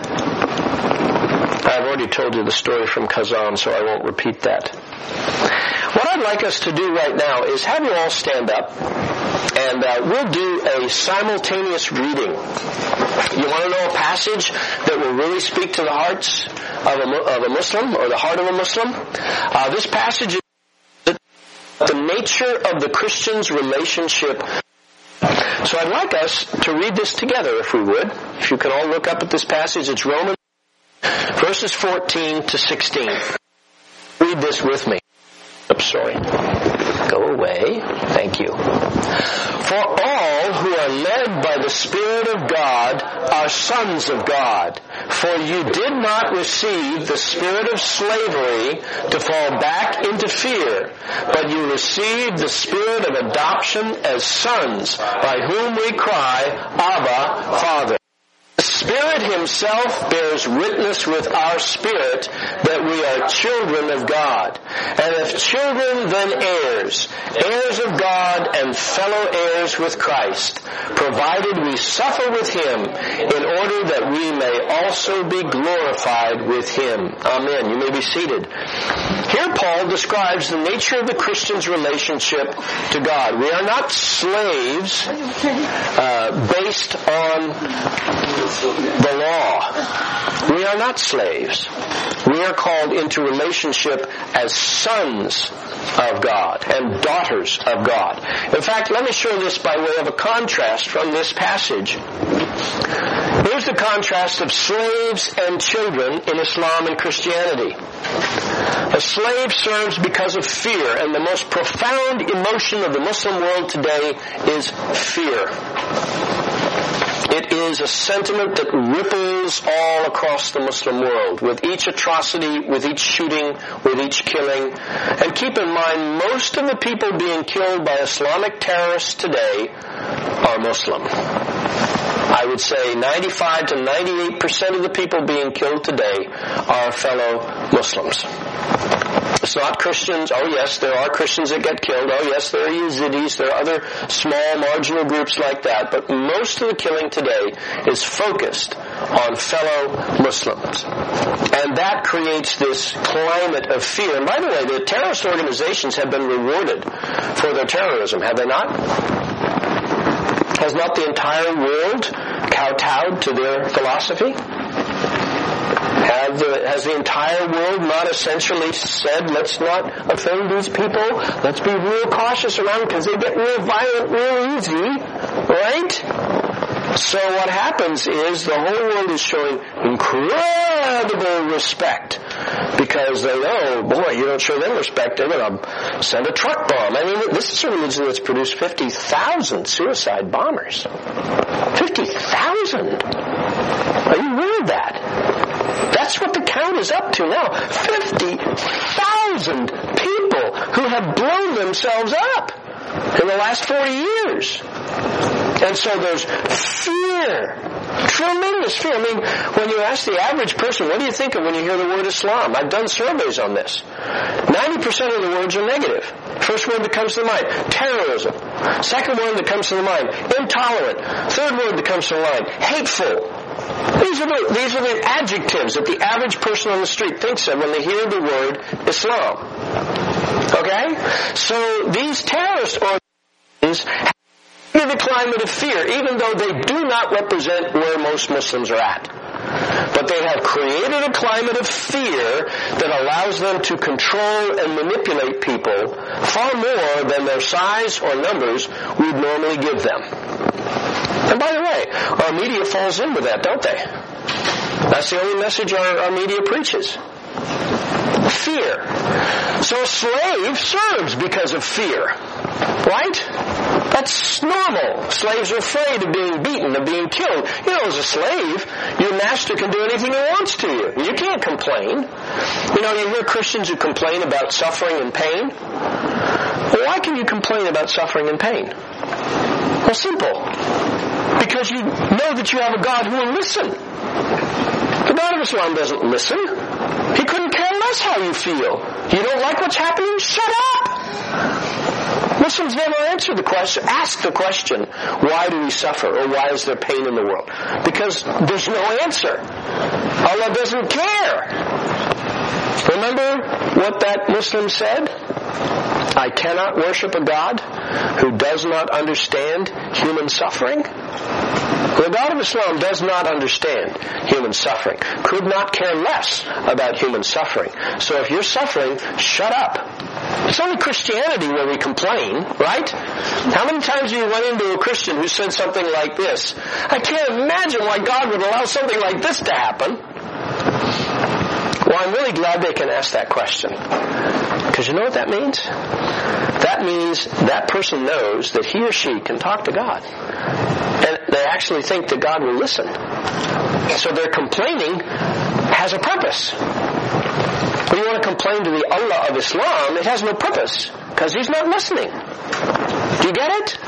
I've already told you the story from Kazan, so I won't repeat that. What I'd like us to do right now is have you all stand up, and uh, we'll do a simultaneous reading. You want to know a passage that will really speak to the hearts of a, of a Muslim, or the heart of a Muslim? Uh, this passage is the nature of the Christian's relationship. So I'd like us to read this together, if we would. If you can all look up at this passage, it's Romans verses fourteen to sixteen. Read this with me. Oops, sorry. Go away. Thank you. For all who are led by the Spirit of God are sons of God. For you did not receive the spirit of slavery to fall back into fear, but you received the spirit of adoption as sons, by whom we cry, Abba, Father. The Spirit Himself bears witness with our spirit that we are children of God. And if children, then heirs, heirs of God and fellow heirs with Christ, provided we suffer with Him, in order that we may also be glorified with Him. Amen. You may be seated. Here Paul describes the nature of the Christian's relationship to God. We are not slaves uh, based on the law. We are not slaves. We are called into relationship as sons of God and daughters of God. In fact, let me show this by way of a contrast from this passage. Here's the contrast of slaves and children in Islam and Christianity. A slave serves because of fear, and the most profound emotion of the Muslim world today is fear. It is a sentiment that ripples all across the Muslim world, with each atrocity, with each shooting, with each killing. And keep in mind, most of the people being killed by Islamic terrorists today are Muslim. I would say ninety-five to ninety-eight percent of the people being killed today are fellow Muslims. It's not Christians. Oh yes, there are Christians that get killed. Oh yes, there are Yazidis. There are other small marginal groups like that. But most of the killing today is focused on fellow Muslims. And that creates this climate of fear. And by the way, the terrorist organizations have been rewarded for their terrorism, have they not? Has not the entire world kowtowed to their philosophy? Have the, has the entire world not essentially said, let's not offend these people, let's be real cautious around because they get real violent real easy, right? So what happens is the whole world is showing incredible respect because they know, boy, you don't show them respect, they're going to send a truck bomb. I mean, this is a religion that's produced fifty thousand suicide bombers. fifty thousand? Are you aware of that? That's what the count is up to now. fifty thousand people who have blown themselves up in the last forty years. And so there's fear. Tremendous fear. I mean, when you ask the average person, what do you think of when you hear the word Islam? I've done surveys on this. ninety percent of the words are negative. First word that comes to the mind, terrorism. Second word that comes to the mind, intolerant. Third word that comes to the mind, hateful. These are the, these are the adjectives that the average person on the street thinks of when they hear the word Islam. Okay? So these terrorist organizations have the climate of fear, even though they do not represent where most Muslims are at. But they have created a climate of fear that allows them to control and manipulate people far more than their size or numbers would normally give them. And by the way, our media falls in with that, don't they? That's the only message our, our media preaches. Fear. So a slave serves because of fear. Right? That's normal. Slaves are afraid of being beaten, of being killed. You know, as a slave, your master can do anything he wants to you. You can't complain. You know, you hear Christians who complain about suffering and pain. Well, why can you complain about suffering and pain? Well, simple. Because you know that you have a God who will listen. The God of Islam doesn't listen. He couldn't care less how you feel. You don't like what's happening? Shut up! Muslims never answer the question, ask the question, why do we suffer or why is there pain in the world? Because there's no answer. Allah doesn't care. Remember what that Muslim said? I cannot worship a God who does not understand human suffering. The God of Islam does not understand human suffering, could not care less about human suffering. So if you're suffering, shut up. It's only Christianity where we complain, right? How many times do you run into a Christian who said something like this? I can't imagine why God would allow something like this to happen. Well, I'm really glad they can ask that question. Because you know what that means? That means that person knows that he or she can talk to God. And they actually think that God will listen. So their complaining has a purpose. When you want to complain to the Allah of Islam, it has no purpose. Because He's not listening. Do you get it?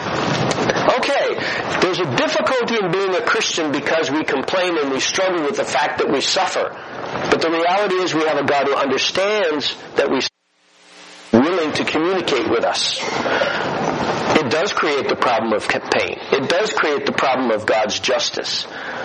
Okay, there's a difficulty in being a Christian because we complain and we struggle with the fact that we suffer. But the reality is we have a God who understands that we are willing to communicate with us. It does create the problem of pain. It does create the problem of God's justice.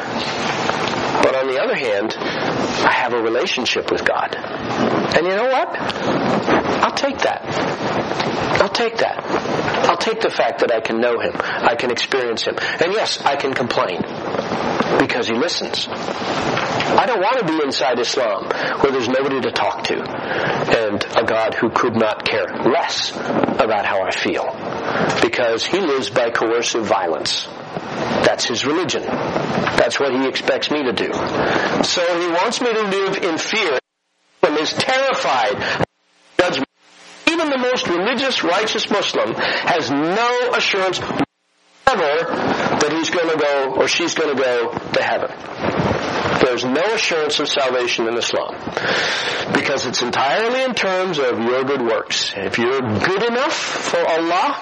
But on the other hand, I have a relationship with God. And you know what? I'll take that. I'll take that. I'll take the fact that I can know Him. I can experience Him. And yes, I can complain. Because He listens. I don't want to be inside Islam where there's nobody to talk to. And a God who could not care less about how I feel. Because He lives by coercive violence. That's His religion. That's what He expects me to do. So He wants me to live in fear and is terrified of judgment. Even the most religious, righteous Muslim has no assurance whatsoever that he's going to go or she's going to go to heaven. There's no assurance of salvation in Islam. Because it's entirely in terms of your good works. If you're good enough for Allah,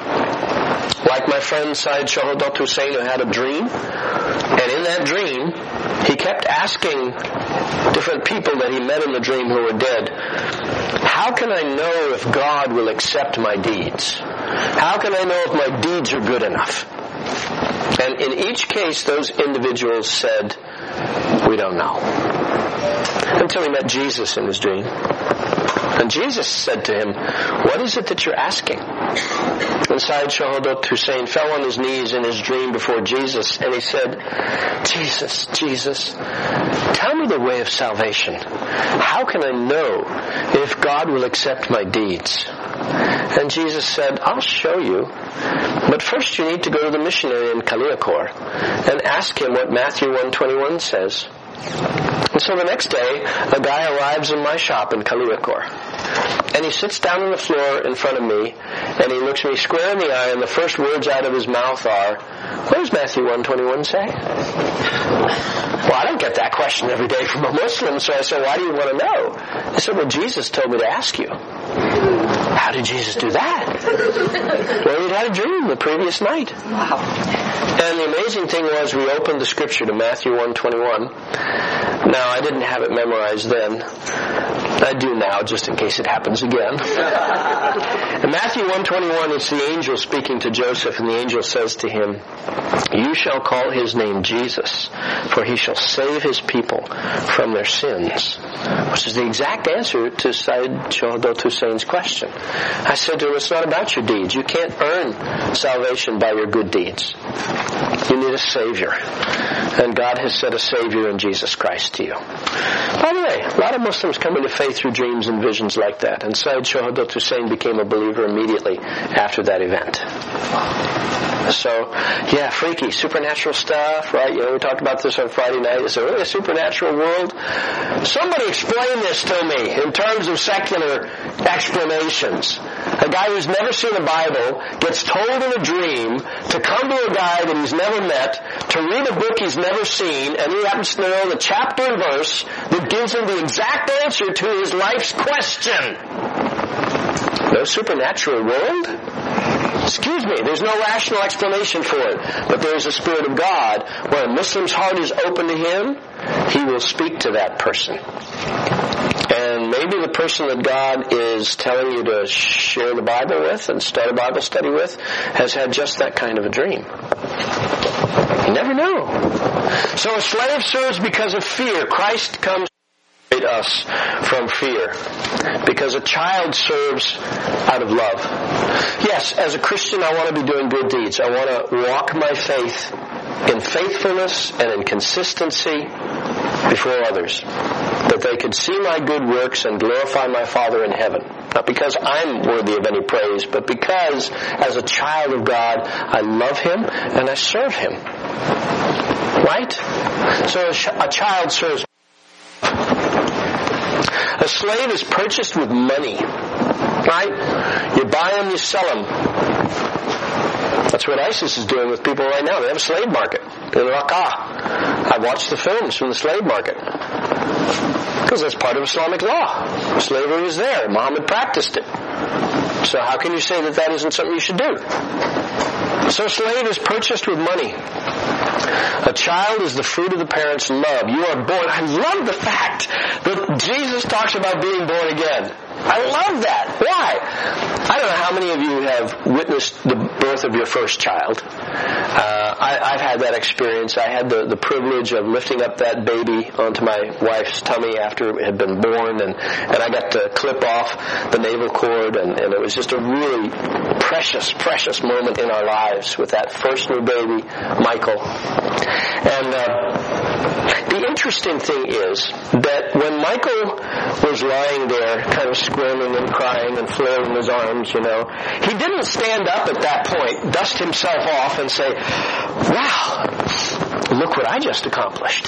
like my friend Syed Shahadat Hussain, who had a dream, and in that dream, he kept asking different people that he met in the dream who were dead, how can I know if God will accept my deeds? How can I know if my deeds are good enough? And in each case, those individuals said, we don't know. Until he met Jesus in his dream. And Jesus said to him, what is it that you're asking? And Syed Shahadat Hussain fell on his knees in his dream before Jesus, and he said, Jesus, Jesus, tell me the way of salvation. How can I know if God will accept my deeds? And Jesus said, I'll show you. But first you need to go to the missionary in Kaliakor and ask him what Matthew one twenty-one says. And so the next day, a guy arrives in my shop in Kaliakor. And he sits down on the floor in front of me, and he looks me square in the eye, and the first words out of his mouth are, what does Matthew one twenty-one say? Well, I don't get that question every day from a Muslim, so I said, why do you want to know? He said, well, Jesus told me to ask you. How did Jesus do that? Well, he'd had a dream the previous night. Wow. And the amazing thing was we opened the scripture to Matthew one twenty-one. Now, I didn't have it memorized then. I do now, just in case it happens again. In Matthew one twenty-one, it's the angel speaking to Joseph, and the angel says to him, you shall call his name Jesus, for he shall save his people from their sins. Which is the exact answer to Syed Shahadat Hussein's question. I said to him, it's not about your deeds. You can't earn salvation by your good deeds. You need a Savior. And God has sent a Savior in Jesus Christ to you. By the way, a lot of Muslims come into faith through dreams and visions like that. And Syed Shahadat Hussain became a believer immediately after that event. So, yeah, freaky, supernatural stuff, right? You know, we talked about this on Friday night. Is there really a supernatural world? Somebody explain this to me in terms of secular explanations. A guy who's never seen the Bible gets told in a dream to come to a guy that he's never met, to read a book he's never seen, and he happens to know the chapter and verse that gives him the exact answer to his life's question. No supernatural world? Excuse me, there's no rational explanation for it. But there is a Spirit of God. When a Muslim's heart is open to Him, He will speak to that person. And maybe the person that God is telling you to share the Bible with and start a Bible study with has had just that kind of a dream. You never know. So a slave serves because of fear. Christ comes to liberate us from fear. Because a child serves out of love. Yes, as a Christian, I want to be doing good deeds. I want to walk my faith in faithfulness and in consistency before others, that they could see my good works and glorify my Father in heaven. Not because I'm worthy of any praise, but because as a child of God, I love Him and I serve Him. Right? So a child serves. A slave is purchased with money. Right? You buy them, you sell them. That's what ISIS is doing with people right now. They have a slave market in Raqqa. I watched the films from the slave market. Because that's part of Islamic law. Slavery is there. Muhammad practiced it. So how can you say that that isn't something you should do? So a slave is purchased with money. A child is the fruit of the parents' love. You are born. I love the fact that Jesus talks about being born again. I love that. Why? I don't know how many of you have witnessed the birth of your first child. Uh, I, I've had that experience. I had the, the privilege of lifting up that baby onto my wife's tummy after it had been born, and, and I got to clip off the navel cord, and, and it was just a really precious, precious moment in our lives with that first new baby, Michael. And uh, the interesting thing is that when Michael was lying there kind of squirming and crying and flailing his arms, you know, he didn't stand up at that point, dust himself off and say, wow, look what I just accomplished.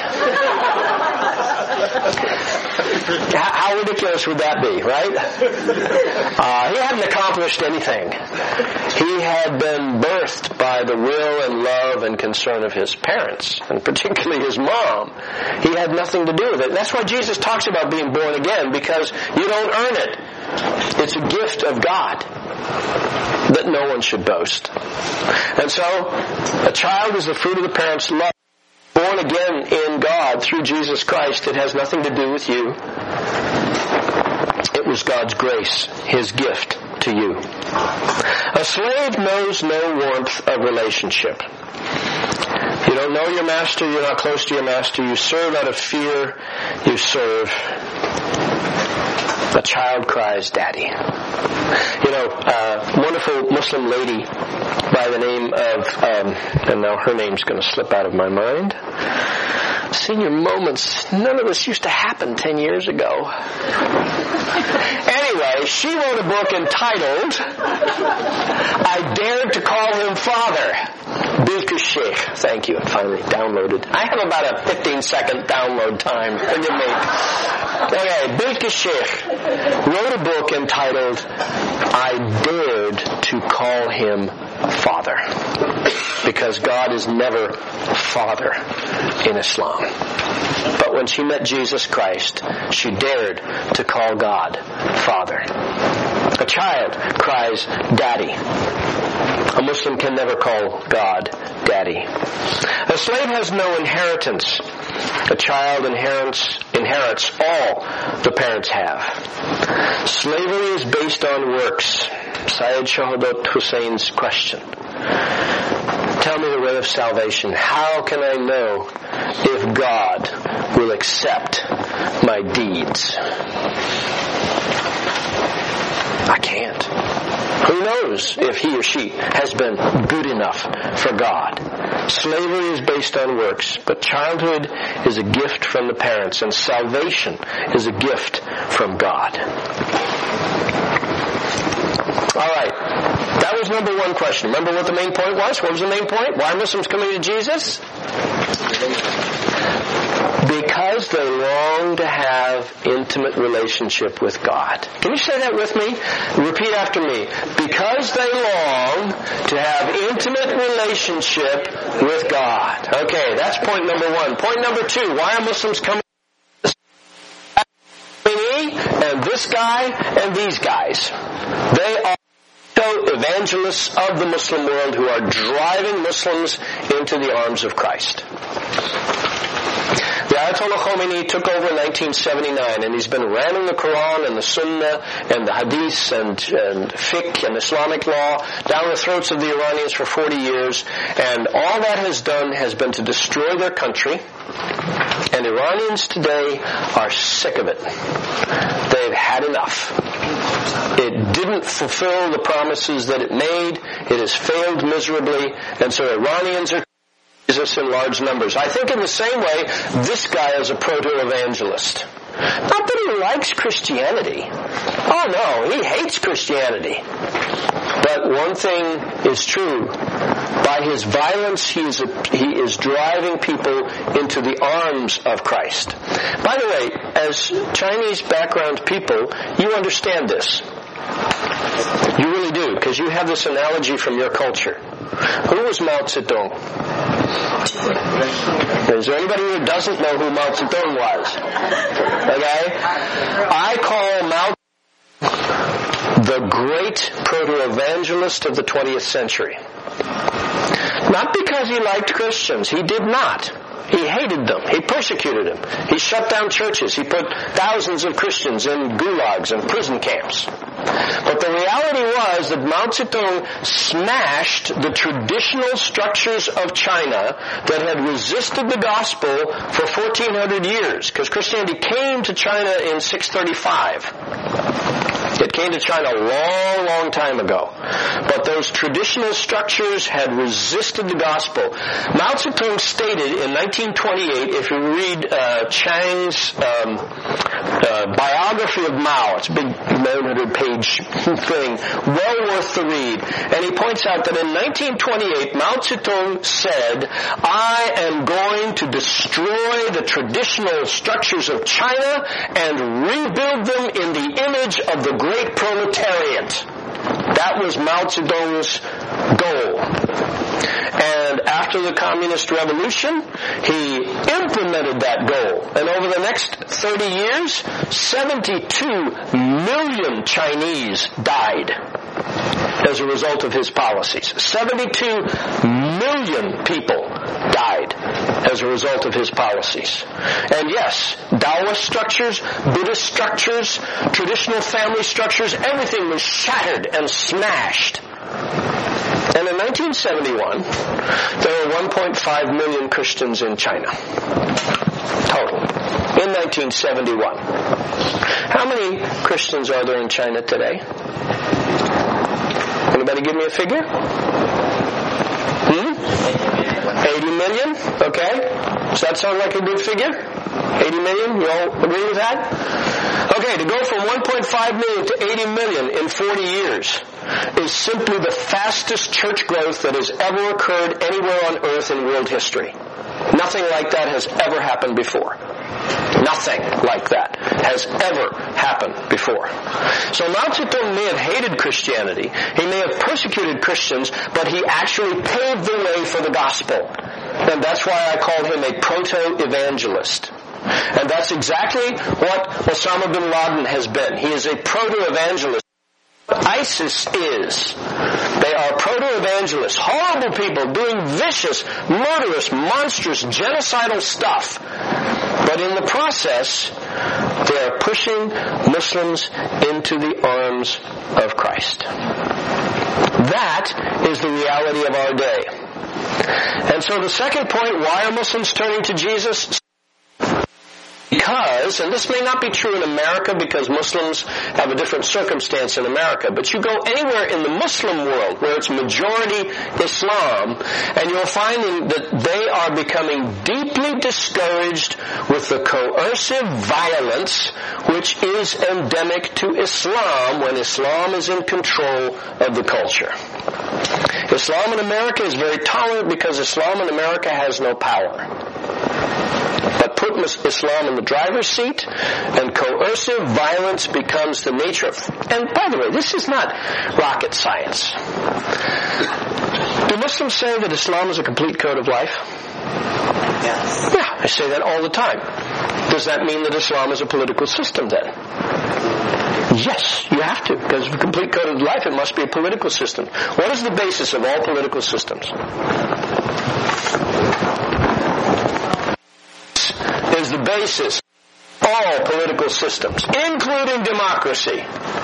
How ridiculous would that be, right? Uh, he hadn't accomplished anything. He had been birthed by the will and love and concern of his parents, and particularly his mom. He had nothing to do with it. That's why Jesus talks about being born again, because you don't earn it. It's a gift of God that no one should boast. And so, a child is the fruit of the parents' love. Born again in God through Jesus Christ, it has nothing to do with you. It was God's grace, His gift to you. A slave knows no warmth of relationship. You don't know your master, you're not close to your master, you serve out of fear, you serve. A child cries, Daddy. You know, a wonderful Muslim lady by the name of, um, and now her name's going to slip out of my mind. Senior moments, none of this used to happen ten years ago. Anyway, she wrote a book entitled, I Dared to Call Him Father. Bilka Sheikh. Thank you. It finally downloaded. I have about a fifteen second download time. Forgive me. Okay, Bilka Sheikh wrote a book entitled, I Dared to Call Him Father. Because God is never Father in Islam. But when she met Jesus Christ, she dared to call God Father. A child cries, Daddy. A Muslim can never call God Daddy. A slave has no inheritance. A child inherits, inherits all the parents have. Slavery is based on works. Syed Shahadat Hussein's question. Tell me the way of salvation. How can I know if God will accept my deeds? I can't. Who knows if he or she has been good enough for God? Slavery is based on works, but childhood is a gift from the parents, and salvation is a gift from God. All right. That was number one question. Remember what the main point was? What was the main point? Why are Muslims coming to Jesus? Because they long to have intimate relationship with God. Can you say that with me? Repeat after me. Because they long to have intimate relationship with God. Okay, that's point number one. Point number two. Why are Muslims coming to me and this guy and these guys? They are evangelists of the Muslim world who are driving Muslims into the arms of Christ. The Ayatollah Khomeini took over in nineteen seventy-nine, and he's been ramming the Quran and the Sunnah and the Hadith and, and fiqh and Islamic law down the throats of the Iranians for forty years, and all that has done has been to destroy their country, and Iranians today are sick of it. They've had enough. It didn't fulfill the promises that it made. It has failed miserably, and so Iranians are Jesus in large numbers. I think in the same way, this guy is a proto-evangelist. Not that he likes Christianity. Oh no, he hates Christianity. But one thing is true. By his violence, he is, a, he is driving people into the arms of Christ. By the way, as Chinese background people, you understand this. You really do, because you have this analogy from your culture. Who was Mao Zedong? Is there anybody who doesn't know who Mao Zedong was? Okay? I call Mao the great proto-evangelist of the twentieth century. Not because he liked Christians. He did not. He hated them. He persecuted them. He shut down churches. He put thousands of Christians in gulags and prison camps. But the reality was that Mao Zedong smashed the traditional structures of China that had resisted the gospel for fourteen hundred years, because Christianity came to China in six thirty-five. It came to China a long, long time ago. But those traditional structures had resisted the gospel. Mao Zedong stated in nineteen twenty-eight, if you read uh, Chang's um, uh, biography of Mao, it's a big nine hundred page thing, well worth the read. And he points out that in nineteen twenty-eight, Mao Zedong said, I am going to destroy the traditional structures of China and rebuild them in the image of the great proletariat. That was Mao Zedong's goal. And after the Communist Revolution, he implemented that goal. And over the next thirty years, seventy-two million Chinese died as a result of his policies. seventy-two million people died as a result of his policies. And yes, Taoist structures, Buddhist structures, traditional family structures, everything was shattered and smashed. And in nineteen seventy-one, there were one point five million Christians in China. Total. In nineteen seventy-one. How many Christians are there in China today? Anybody give me a figure? Hmm? eighty million? Okay. Does that sound like a good figure? eighty million? You all agree with that? Okay, to go from one point five million to eighty million in forty years is simply the fastest church growth that has ever occurred anywhere on earth in world history. Nothing like that has ever happened before. Nothing like that has ever happened before. So Mao Zedong may have hated Christianity, he may have persecuted Christians, but he actually paved the way for the gospel. And that's why I called him a proto-evangelist. And that's exactly what Osama bin Laden has been. He is a proto-evangelist. ISIS is. They are proto-evangelists, horrible people doing vicious, murderous, monstrous, genocidal stuff. But in the process, they are pushing Muslims into the arms of Christ. That is the reality of our day. And so the second point, why are Muslims turning to Jesus? Because, and this may not be true in America because Muslims have a different circumstance in America, but you go anywhere in the Muslim world where it's majority Islam, and you'll find that they are becoming deeply discouraged with the coercive violence which is endemic to Islam when Islam is in control of the culture. Islam in America is very tolerant because Islam in America has no power. But put Islam in the driver's seat, and coercive violence becomes the nature of... And by the way, this is not rocket science. Do Muslims say that Islam is a complete code of life? Yes. Yeah, I say that all the time. Does that mean that Islam is a political system then? Yes, you have to, because a complete code of life, it must be a political system. What is the basis of all political systems? Is the basis of all political systems, including democracy.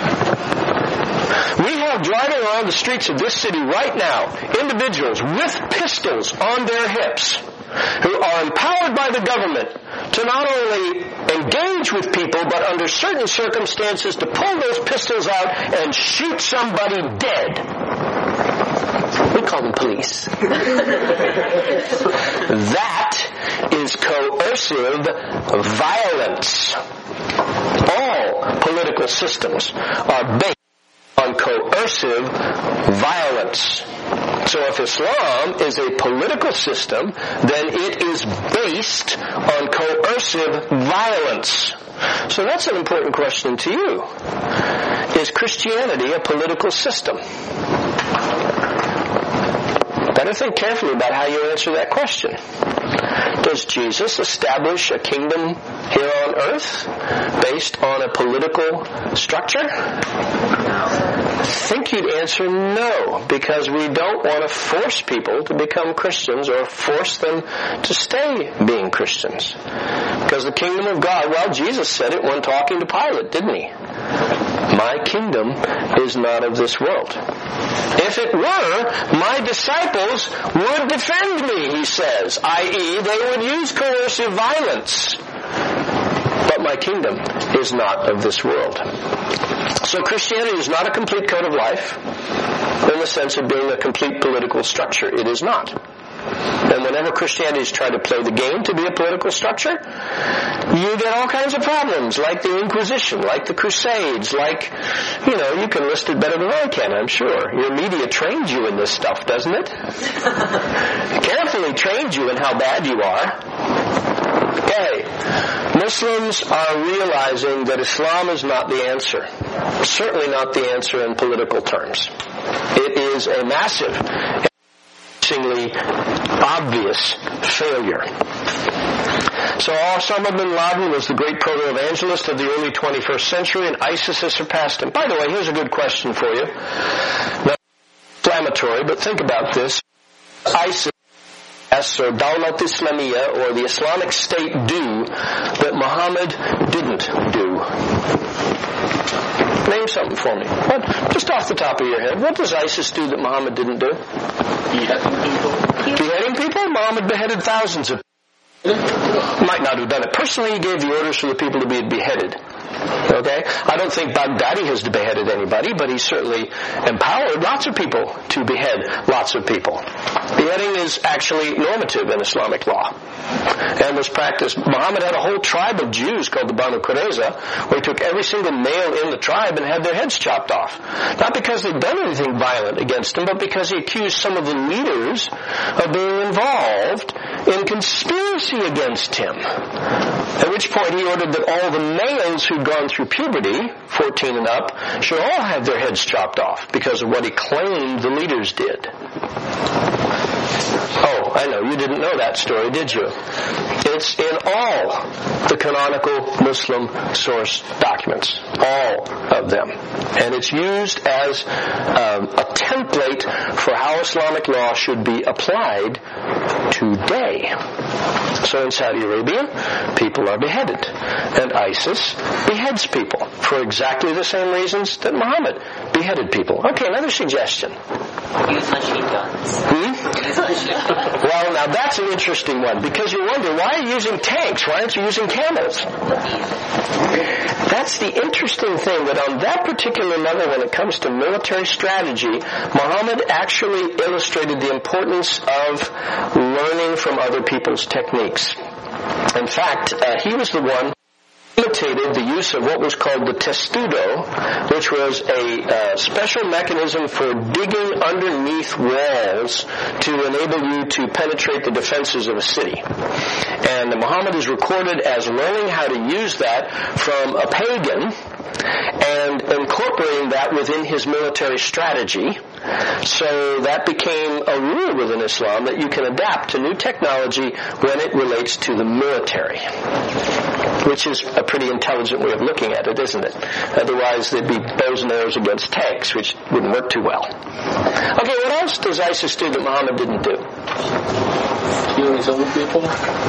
We have driving around the streets of this city right now individuals with pistols on their hips who are empowered by the government to not only engage with people, but under certain circumstances to pull those pistols out and shoot somebody dead. We call them police. That is coercive violence. All political systems are based on coercive violence. So if Islam is a political system, then it is based on coercive violence. So that's an important question to you. Is Christianity a political system? Better think carefully about how you answer that question. Does Jesus establish a kingdom here on earth based on a political structure? I think you'd answer no, because we don't want to force people to become Christians or force them to stay being Christians. Because the kingdom of God, well, Jesus said it when talking to Pilate, didn't he? My kingdom is not of this world. If it were, my disciples would defend me, he says, that is they would use coercive violence. But my kingdom is not of this world. So Christianity is not a complete code of life in the sense of being a complete political structure. It is not. And whenever Christianities try to play the game to be a political structure, you get all kinds of problems, like the Inquisition, like the Crusades, like, you know, you can list it better than I can, I'm sure. Your media trained you in this stuff, doesn't it? Carefully trained you in how bad you are. Okay. Muslims are realizing that Islam is not the answer. Certainly not the answer in political terms. It is a massive, increasingly obvious failure. So Osama bin Laden was the great proto-evangelist of the early twenty-first century, and ISIS has surpassed him. By the way, here's a good question for you. Not inflammatory, but think about this. ISIS or Dawlat Islamiyya or the Islamic State do that Muhammad didn't do? Name something for me. What, just off the top of your head, what does ISIS do that Muhammad didn't do? Beheading people. Beheading people? Muhammad beheaded thousands of people. Might not have done it personally. He gave the orders for the people to be beheaded. Okay? I don't think Baghdadi has beheaded anybody, but he certainly empowered lots of people to behead lots of people. Beheading is actually normative in Islamic law and was practiced. Muhammad had a whole tribe of Jews called the Banu Qurayza, where he took every single male in the tribe and had their heads chopped off. Not because they'd done anything violent against him, but because he accused some of the leaders of being involved in conspiracy against him. At which point he ordered that all the males who'd gone through puberty, fourteen and up, should all have their heads chopped off because of what he claimed the leaders did. Oh, I know, you didn't know that story, did you? It's in all the canonical Muslim source documents. All of them. And it's used as um, a template for how Islamic law should be applied today. So in Saudi Arabia, people are beheaded. And ISIS beheads people for exactly the same reasons that Muhammad beheaded people. Okay, another suggestion. Use machine guns. Hmm? Use machine guns. Well, now that's an interesting one, because you wonder, why are you using tanks? Why aren't you using camels? That's the interesting thing, that on that particular level, when it comes to military strategy, Muhammad actually illustrated the importance of learning from other people's techniques. In fact, uh, he was the one imitated the use of what was called the testudo, which was a uh, special mechanism for digging underneath walls to enable you to penetrate the defenses of a city. And Muhammad is recorded as learning how to use that from a pagan and incorporating that within his military strategy. So that became a rule within Islam, that you can adapt to new technology when it relates to the military, which is a pretty intelligent way of looking at it, isn't it? Otherwise, there'd be bows and arrows against tanks, which wouldn't work too well. Okay, what else does ISIS do that Muhammad didn't do? Kill his own people?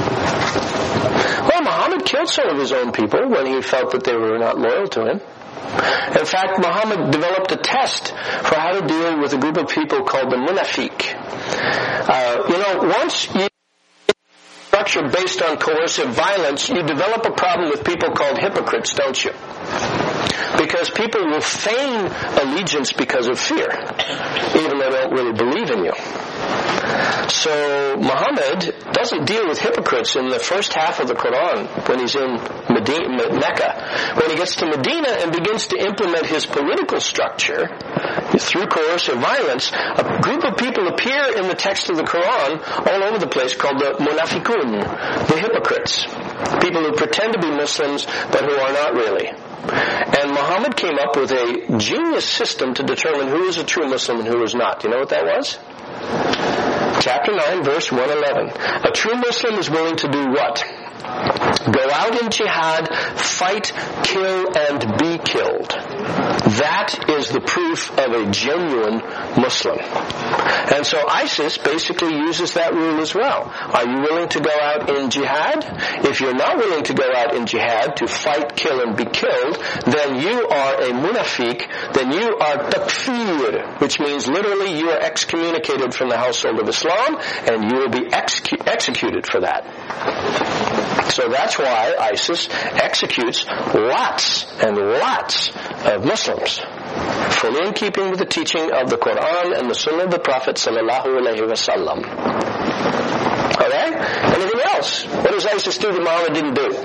Well, Muhammad killed some of his own people when he felt that they were not loyal to him. In fact, Muhammad developed a test for how to deal with a group of people called the munafiq. Uh, you know, once you structure based on coercive violence, you develop a problem with people called hypocrites, don't you? Because people will feign allegiance because of fear, even though they don't really believe in you. So Muhammad doesn't deal with hypocrites in the first half of the Quran when he's in Medina, Mecca. When he gets to Medina and begins to implement his political structure through coercive violence, a group of people appear in the text of the Quran all over the place called the munafiqun, the hypocrites. People who pretend to be Muslims but who are not really. And Muhammad came up with a genius system to determine who is a true Muslim and who is not. Do you know what that was? Chapter nine, verse one eleven. A true Muslim is willing to do what? Go out in jihad, fight, kill, and be killed. That is the proof of a genuine Muslim. And so ISIS basically uses that rule as well. Are you willing to go out in jihad? If you're not willing to go out in jihad to fight, kill, and be killed, then you are a munafiq, then you are takfir, which means literally you are excommunicated from the household of Islam, and you will be execu- executed for that. So that's why ISIS executes lots and lots of Muslims, fully in keeping with the teaching of the Quran and the Sunnah of the Prophet sallallahu alaihi wasallam. Okay? Anything else? What does ISIS do that Muhammad didn't do?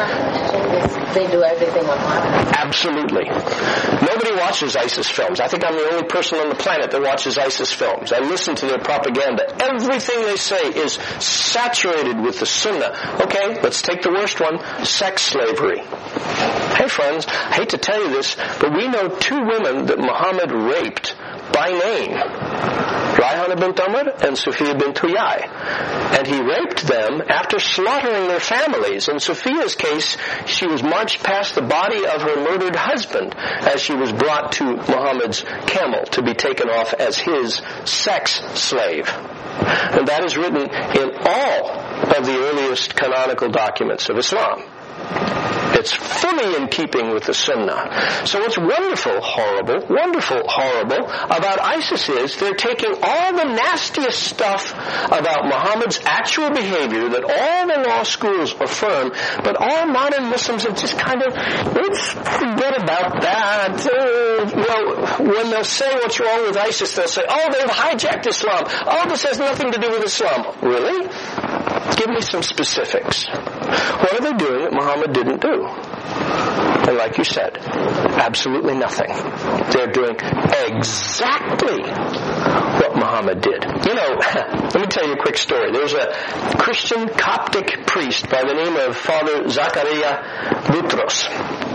They do everything on Muhammad. Absolutely. Nobody watches ISIS films. I think I'm the only person on the planet that watches ISIS films. I listen to their propaganda. Everything they say is saturated with the Sunnah. Okay, let's take the worst one, sex slavery. Hey friends, I hate to tell you this, but we know two women that Muhammad raped by name. Rayhana bint Amr and Sophia bint Huyai. And he raped them after slaughtering their families. In Sophia's case, she was marched past the body of her murdered husband as she was brought to Muhammad's camel to be taken off as his sex slave. And that is written in all of the earliest canonical documents of Islam. It's fully in keeping with the Sunnah. So what's wonderful, horrible, wonderful, horrible about ISIS is they're taking all the nastiest stuff about Muhammad's actual behavior that all the law schools affirm, but all modern Muslims have just kind of, let's forget about that. Uh, you know, when they'll say what's wrong with ISIS, they'll say, oh, they've hijacked Islam. Oh, this has nothing to do with Islam. Really? Give me some specifics. What are they doing that Muhammad didn't do? And like you said, absolutely nothing. They're doing exactly what Muhammad did. You know, let me tell you a quick story. There's a Christian Coptic priest by the name of Father Zachariah Boutros,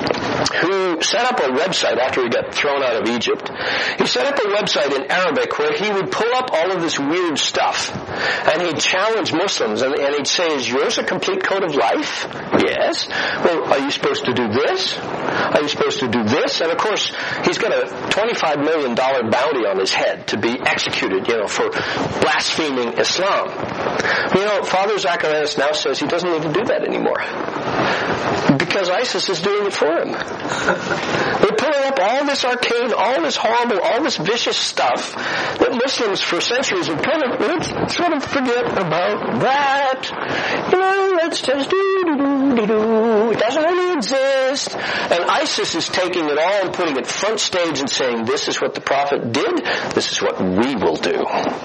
who set up a website after he got thrown out of Egypt. He set up a website in Arabic where he would pull up all of this weird stuff, and he'd challenge Muslims, and, and he'd say, is yours a complete code of life? Yes. Well, are you supposed to do this? Are you supposed to do this? And of course, he's got a twenty-five million dollars bounty on his head to be executed, you know, for blaspheming Islam. You know, Father Zacharias now says he doesn't need to do that anymore, because ISIS is doing it for him. They're pulling up all this arcane, all this horrible, all this vicious stuff that Muslims for centuries have kind of, let's sort of forget about that. You know, let's just do, do, do, do, do. It doesn't really exist. And ISIS is taking it all and putting it front stage and saying, this is what the Prophet did, this is what we will do.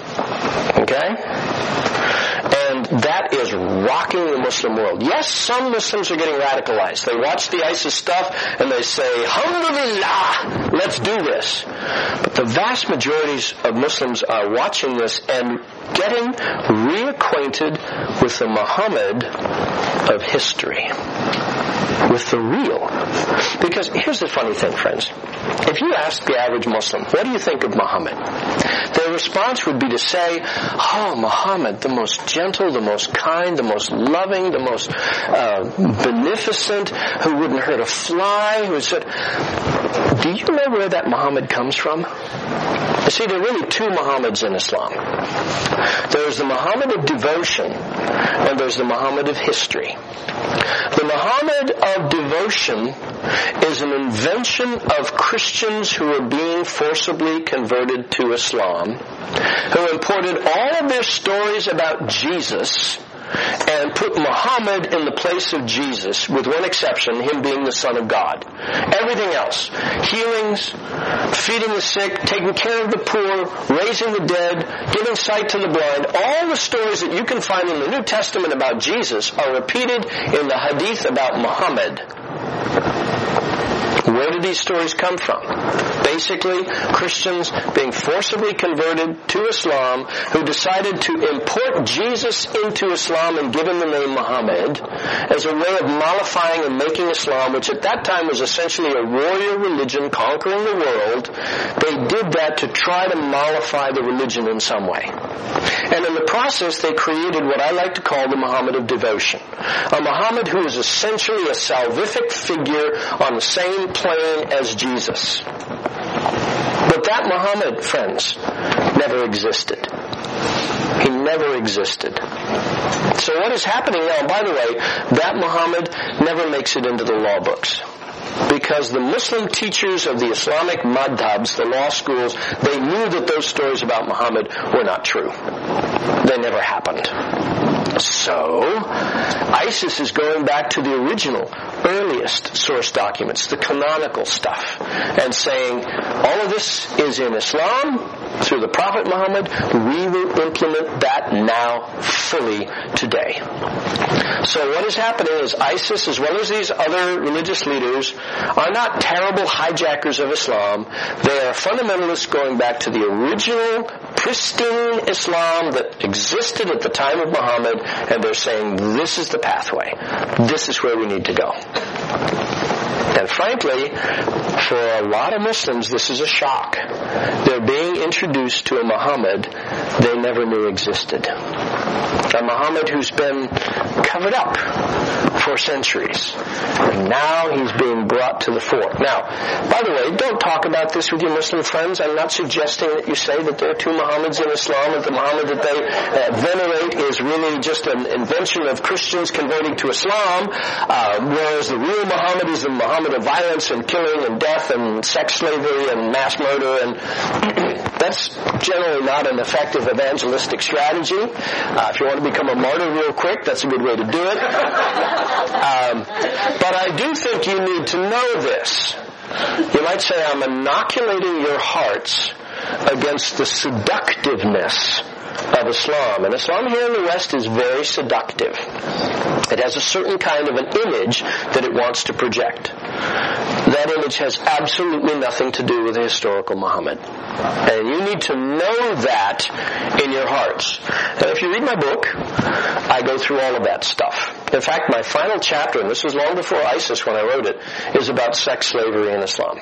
Okay? And that is rocking the Muslim world. Yes, some Muslims are getting radicalized. They watch the ISIS stuff and they say, Alhamdulillah, let's do this. But the vast majorities of Muslims are watching this and getting reacquainted with the Muhammad of history. With the real. Because here's the funny thing, friends. If you ask the average Muslim, what do you think of Muhammad? Their response would be to say, oh, Muhammad, the most gentle, the most kind, the most loving, the most uh, beneficent, who wouldn't hurt a fly, who said, do you know where that Muhammad comes from? You see, there are really two Muhammads in Islam. There's the Muhammad of devotion, and there's the Muhammad of history. The Muhammad of devotion is an invention of Christians who are being forcibly converted to Islam, who imported all of their stories about Jesus and put Muhammad in the place of Jesus, with one exception, him being the Son of God. Everything else, healings, feeding the sick, taking care of the poor, raising the dead, giving sight to the blind, all the stories that you can find in the New Testament about Jesus are repeated in the hadith about Muhammad. Where did these stories come from? Basically, Christians being forcibly converted to Islam who decided to import Jesus into Islam and give him the name Muhammad as a way of mollifying and making Islam, which at that time was essentially a warrior religion conquering the world. They did that to try to mollify the religion in some way. And in the process, they created what I like to call the Muhammad of devotion. A Muhammad who is essentially a salvific figure on the same plane as Jesus. But that Muhammad, friends, never existed. He never existed. So what is happening now, by the way, that Muhammad never makes it into the law books. Because the Muslim teachers of the Islamic madhabs, the law schools, they knew that those stories about Muhammad were not true. They never happened. So, ISIS is going back to the original, earliest source documents, the canonical stuff, and saying, all of this is in Islam, through the Prophet Muhammad. We will implement that now fully today. So what is happening is ISIS, as well as these other religious leaders, are not terrible hijackers of Islam. They are fundamentalists going back to the original, pristine Islam that existed at the time of Muhammad, and they're saying, this is the pathway. This is where we need to go. And frankly, for a lot of Muslims, this is a shock. They're being introduced to a Muhammad they never knew existed. A Muhammad who's been covered up for centuries. And now he's being brought to the fore. Now, by the way, don't talk about this with your Muslim friends. I'm not suggesting that you say that there are two Muhammads in Islam, that the Muhammad that they uh, venerate is really just an invention of Christians converting to Islam, uh, whereas the real Muhammad is the Muhammad of violence and killing and death and sex slavery and mass murder, and that's generally not an effective evangelistic strategy. Uh, if you want to become a martyr real quick, that's a good way to do it. Um, but I do think you need to know this. You might say, I'm inoculating your hearts against the seductiveness of Islam. And Islam here in the West is very seductive. It has a certain kind of an image that it wants to project. That image has absolutely nothing to do with the historical Muhammad. And you need to know that in your hearts. And if you read my book, I go through all of that stuff. In fact, my final chapter, and this was long before ISIS when I wrote it, is about sex slavery in Islam.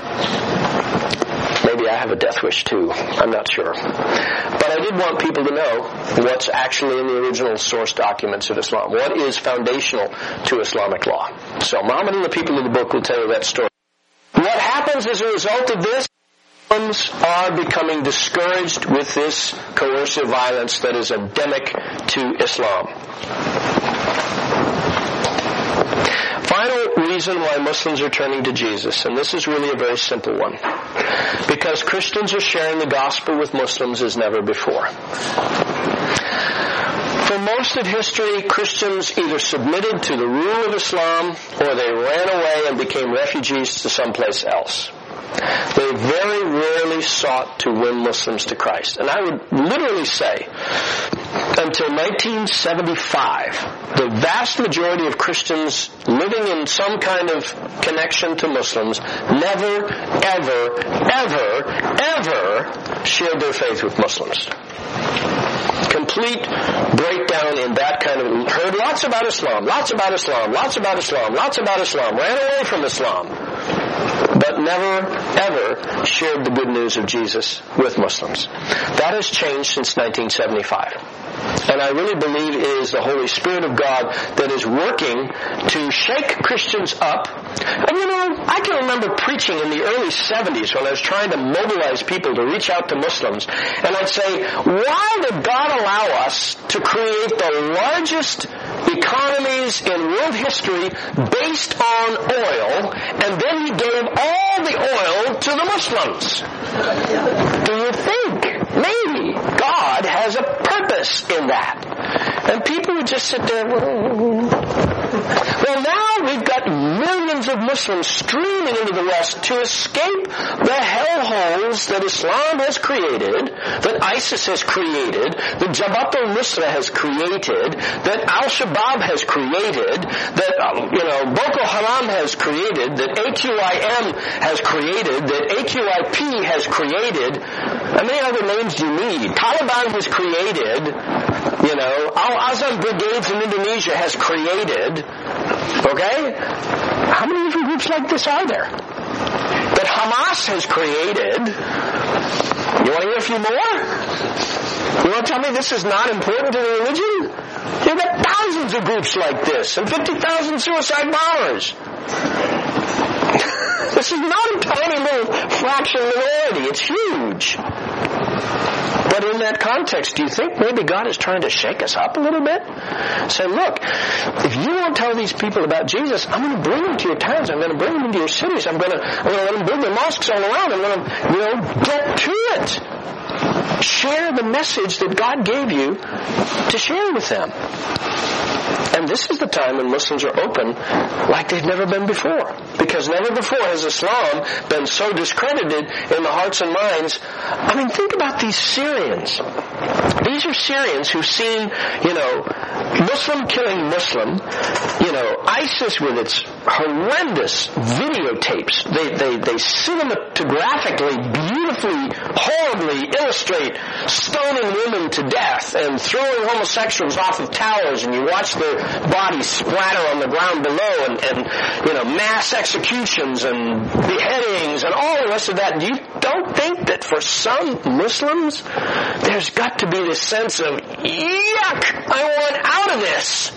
Maybe I have a death wish too. I'm not sure. But I did want people to know what's actually in the original source documents of Islam. What is foundational to Islamic law. So Muhammad and the people of the book will tell you that story. What happens as a result of this? Muslims are becoming discouraged with this coercive violence that is endemic to Islam. Final reason why Muslims are turning to Jesus, and this is really a very simple one. Because Christians are sharing the gospel with Muslims as never before. For most of history, Christians either submitted to the rule of Islam or they ran away and became refugees to someplace else. They very rarely sought to win Muslims to Christ. And I would literally say, until nineteen seventy-five, the vast majority of Christians living in some kind of connection to Muslims never, ever, ever, ever shared their faith with Muslims. Complete breakdown in that kind of... Heard lots about Islam, lots about Islam, lots about Islam, lots about Islam, ran away from Islam, but never, ever shared the good news of Jesus with Muslims. That has changed since nineteen seventy-five. And I really believe it is the Holy Spirit of God that is working to shake Christians up. And you know, I can remember preaching in the early seventies when I was trying to mobilize people to reach out to Muslims. And I'd say, why did God allow us to create the largest economies in world history based on oil, and then He gave all the oil to the Muslims? Do you think maybe God has a purpose in that? And people would just sit there. Well, now we've got millions of Muslims streaming into the West to escape the hellholes that Islam has created, that ISIS has created, that Jabhat al-Nusra has created, that Al-Shabaab has created, that, um, you know, Boko Haram has created, that A Q I M has created, that A Q I P has created. How many other names do you need? Taliban has created, you know, Al-Azam brigades in Indonesia has created. Okay? How many different groups like this are there? That Hamas has created. You want to hear a few more? You want to tell me this is not important to the religion? You've got thousands of groups like this and fifty thousand suicide bombers. This is not a tiny little fraction minority. It's huge. But in that context, do you think maybe God is trying to shake us up a little bit? Say, look, if you won't tell these people about Jesus, I'm going to bring them to your towns. I'm going to bring them into your cities. I'm going to, I'm going to let them build their mosques all around. I'm going to, you know, get to it. Share the message that God gave you to share with them. And this is the time when Muslims are open like they've never been before. Because never before has Islam been so discredited in the hearts and minds. I mean, think about these Syrians. These are Syrians who've seen, you know, Muslim killing Muslim, you know, ISIS with its horrendous videotapes. They, they, they cinematographically, beautifully, horribly illustrate stoning women to death and throwing homosexuals off of towers, and you watch their bodies splatter on the ground below, and, and you know, mass executions and beheadings and all the rest of that. You don't think that for some Muslims there's got to be this sense of, yuck, I want out of this.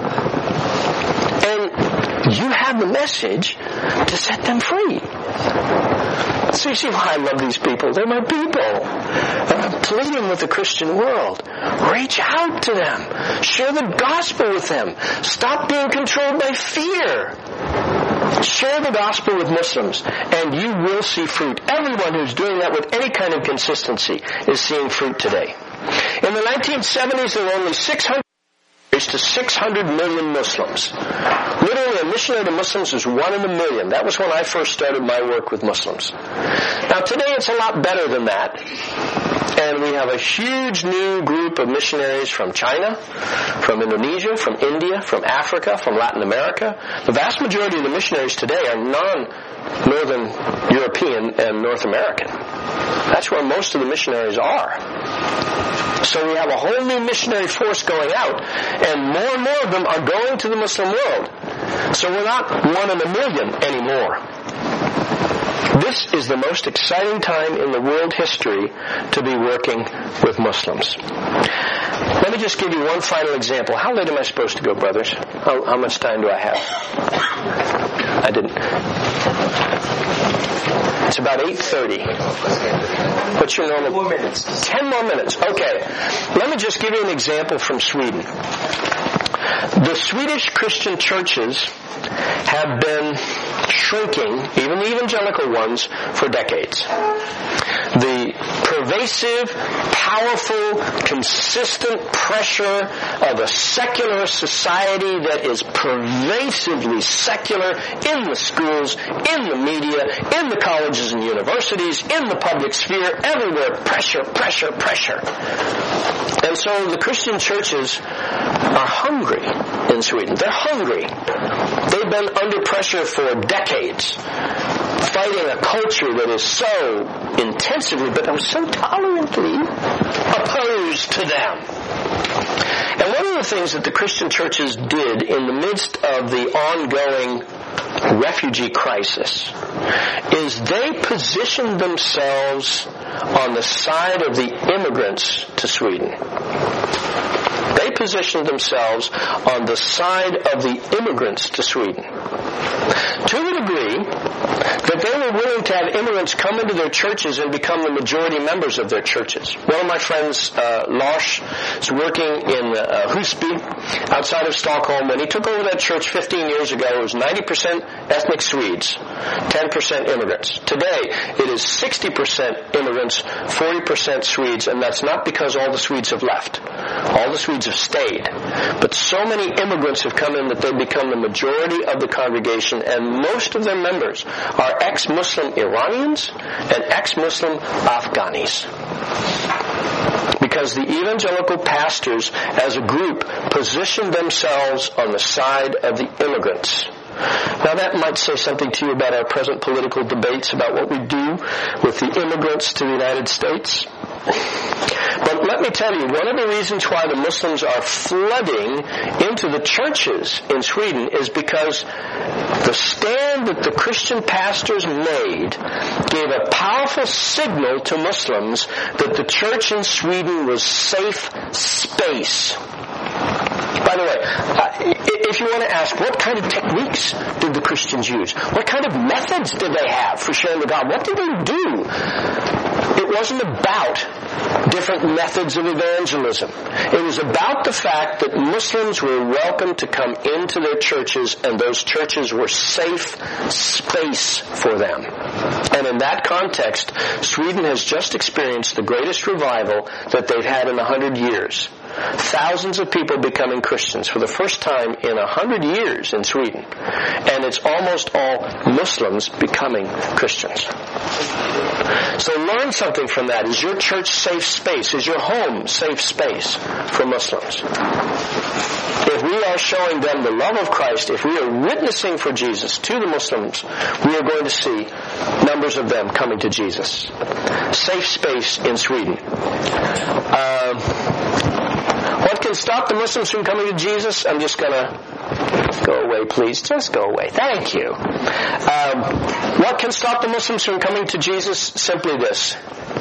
And you have the message to set them free. So you see why I love these people. They're my people. I'm pleading with the Christian world. Reach out to them. Share the gospel with them. Stop being controlled by fear. Share the gospel with Muslims, and you will see fruit. Everyone who's doing that with any kind of consistency is seeing fruit today. In the nineteen seventies, there were only six hundred to six hundred million Muslims. Literally, a missionary to Muslims was one in a million. That was when I first started my work with Muslims. Now, today it's a lot better than that. And we have a huge new group of missionaries from China, from Indonesia, from India, from Africa, from Latin America. The vast majority of the missionaries today are non-Northern European and North American. That's where most of the missionaries are. So we have a whole new missionary force going out, and more and more of them are going to the Muslim world. So we're not one in a million anymore. This is the most exciting time in the world history to be working with Muslims. Let me just give you one final example. How late am I supposed to go, brothers? How, how much time do I have? I didn't. It's about eight thirty. What's your normal? Ten more minutes. Ten more minutes. Okay. Let me just give you an example from Sweden. The Swedish Christian churches have been shrinking, even the evangelical ones, for decades. The pervasive, powerful, consistent pressure of a secular society that is pervasively secular in the schools, in the media, in the colleges and universities, in the public sphere, everywhere, pressure, pressure, pressure. And so the Christian churches are hungry in Sweden. They're hungry. They've been under pressure for decades, fighting a culture that is so intensively, but so tolerantly opposed to them. And one of the things that the Christian churches did in the midst of the ongoing refugee crisis is they positioned themselves on the side of the immigrants to Sweden. They positioned themselves on the side of the immigrants to Sweden. to the degree that they were willing to have immigrants come into their churches and become the majority members of their churches. One of my friends, uh, Lars, is working in uh, Husby, outside of Stockholm. When he took over that church fifteen years ago, it was ninety percent ethnic Swedes, ten percent immigrants. Today, it is sixty percent immigrants, forty percent Swedes, and that's not because all the Swedes have left. All the Swedes have stayed. But so many immigrants have come in that they've become the majority of the congregation, and most of their members are ex-Muslim Iranians and ex-Muslim Afghanis. Because the evangelical pastors, as a group, positioned themselves on the side of the immigrants. Now that might say something to you about our present political debates about what we do with the immigrants to the United States. But let me tell you, one of the reasons why the Muslims are flooding into the churches in Sweden is because the stand that the Christian pastors made gave a powerful signal to Muslims that the church in Sweden was safe space. By the way, uh, if you want to ask, what kind of techniques did the Christians use? What kind of methods did they have for sharing the gospel? What did they do? It wasn't about different methods of evangelism. It was about the fact that Muslims were welcome to come into their churches, and those churches were safe space for them. And in that context, Sweden has just experienced the greatest revival that they've had in a hundred years. Thousands of people becoming Christians for the first time in a hundred years in Sweden. And it's almost all Muslims becoming Christians. So learn something from that. Is your church safe space? Is your home safe space for Muslims? If we are showing them the love of Christ, if we are witnessing for Jesus to the Muslims, we are going to see numbers of them coming to Jesus. Safe space in Sweden. Uh, What can stop the Muslims from coming to Jesus? I'm just going to go away, please. Just go away. Thank you. Um, what can stop the Muslims from coming to Jesus? Simply this.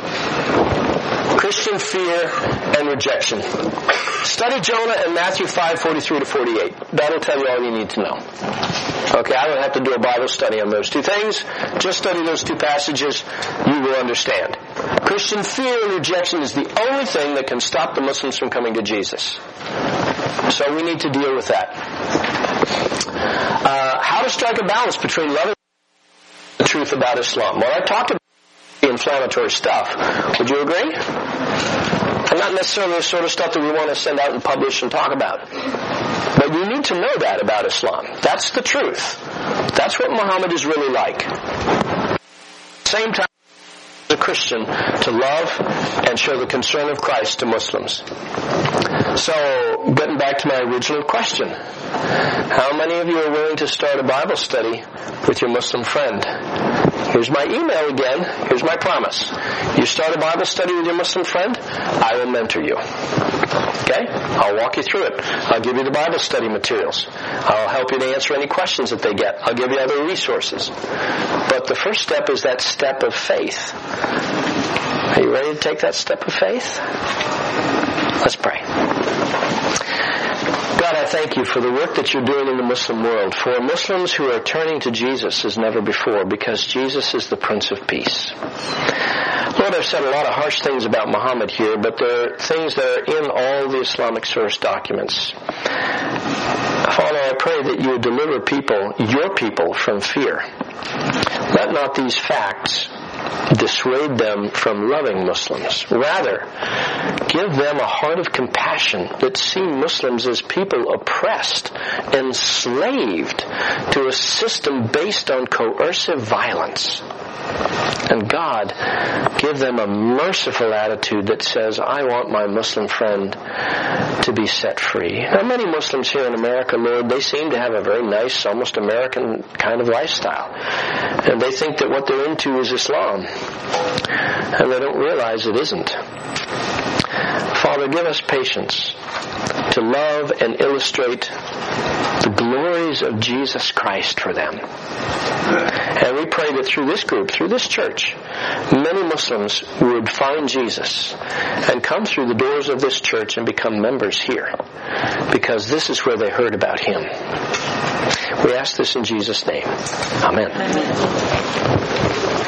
Christian fear and rejection. Study Jonah and Matthew five, forty-three to forty-eight. That'll tell you all you need to know. Okay, I don't have to do a Bible study on those two things. Just study those two passages. You will understand. Christian fear and rejection is the only thing that can stop the Muslims from coming to Jesus. So we need to deal with that. Uh, how to strike a balance between loving the truth about Islam. Well, I talked about the inflammatory stuff. Would you agree? And not necessarily the sort of stuff that we want to send out and publish and talk about. But you need to know that about Islam. That's the truth. That's what Muhammad is really like. At the same time, as a Christian, to love and show the concern of Christ to Muslims. So, getting back to my original question, how many of you are willing to start a Bible study with your Muslim friend? Here's my email again. Here's my promise. You start a Bible study with your Muslim friend, I will mentor you. Okay? I'll walk you through it. I'll give you the Bible study materials. I'll help you to answer any questions that they get. I'll give you other resources. But the first step is that step of faith. Are you ready to take that step of faith? Let's pray. God, I thank you for the work that you're doing in the Muslim world, for Muslims who are turning to Jesus as never before, because Jesus is the Prince of Peace. Lord, I've said a lot of harsh things about Muhammad here, but there are things that are in all the Islamic source documents. Father, I pray that you would deliver people, your people, from fear. Let not these facts dissuade them from loving Muslims. Rather, give them a heart of compassion that see Muslims as people oppressed, enslaved to a system based on coercive violence. And God, give them a merciful attitude that says, I want my Muslim friend to be set free. Now, many Muslims here in America, Lord, they seem to have a very nice, almost American kind of lifestyle. And they think that what they're into is Islam. And they don't realize it isn't. Father, give us patience. to love and illustrate the glories of Jesus Christ for them. And we pray that through this group, through this church, many Muslims would find Jesus and come through the doors of this church and become members here, because this is where they heard about Him. We ask this in Jesus' name. Amen. Amen.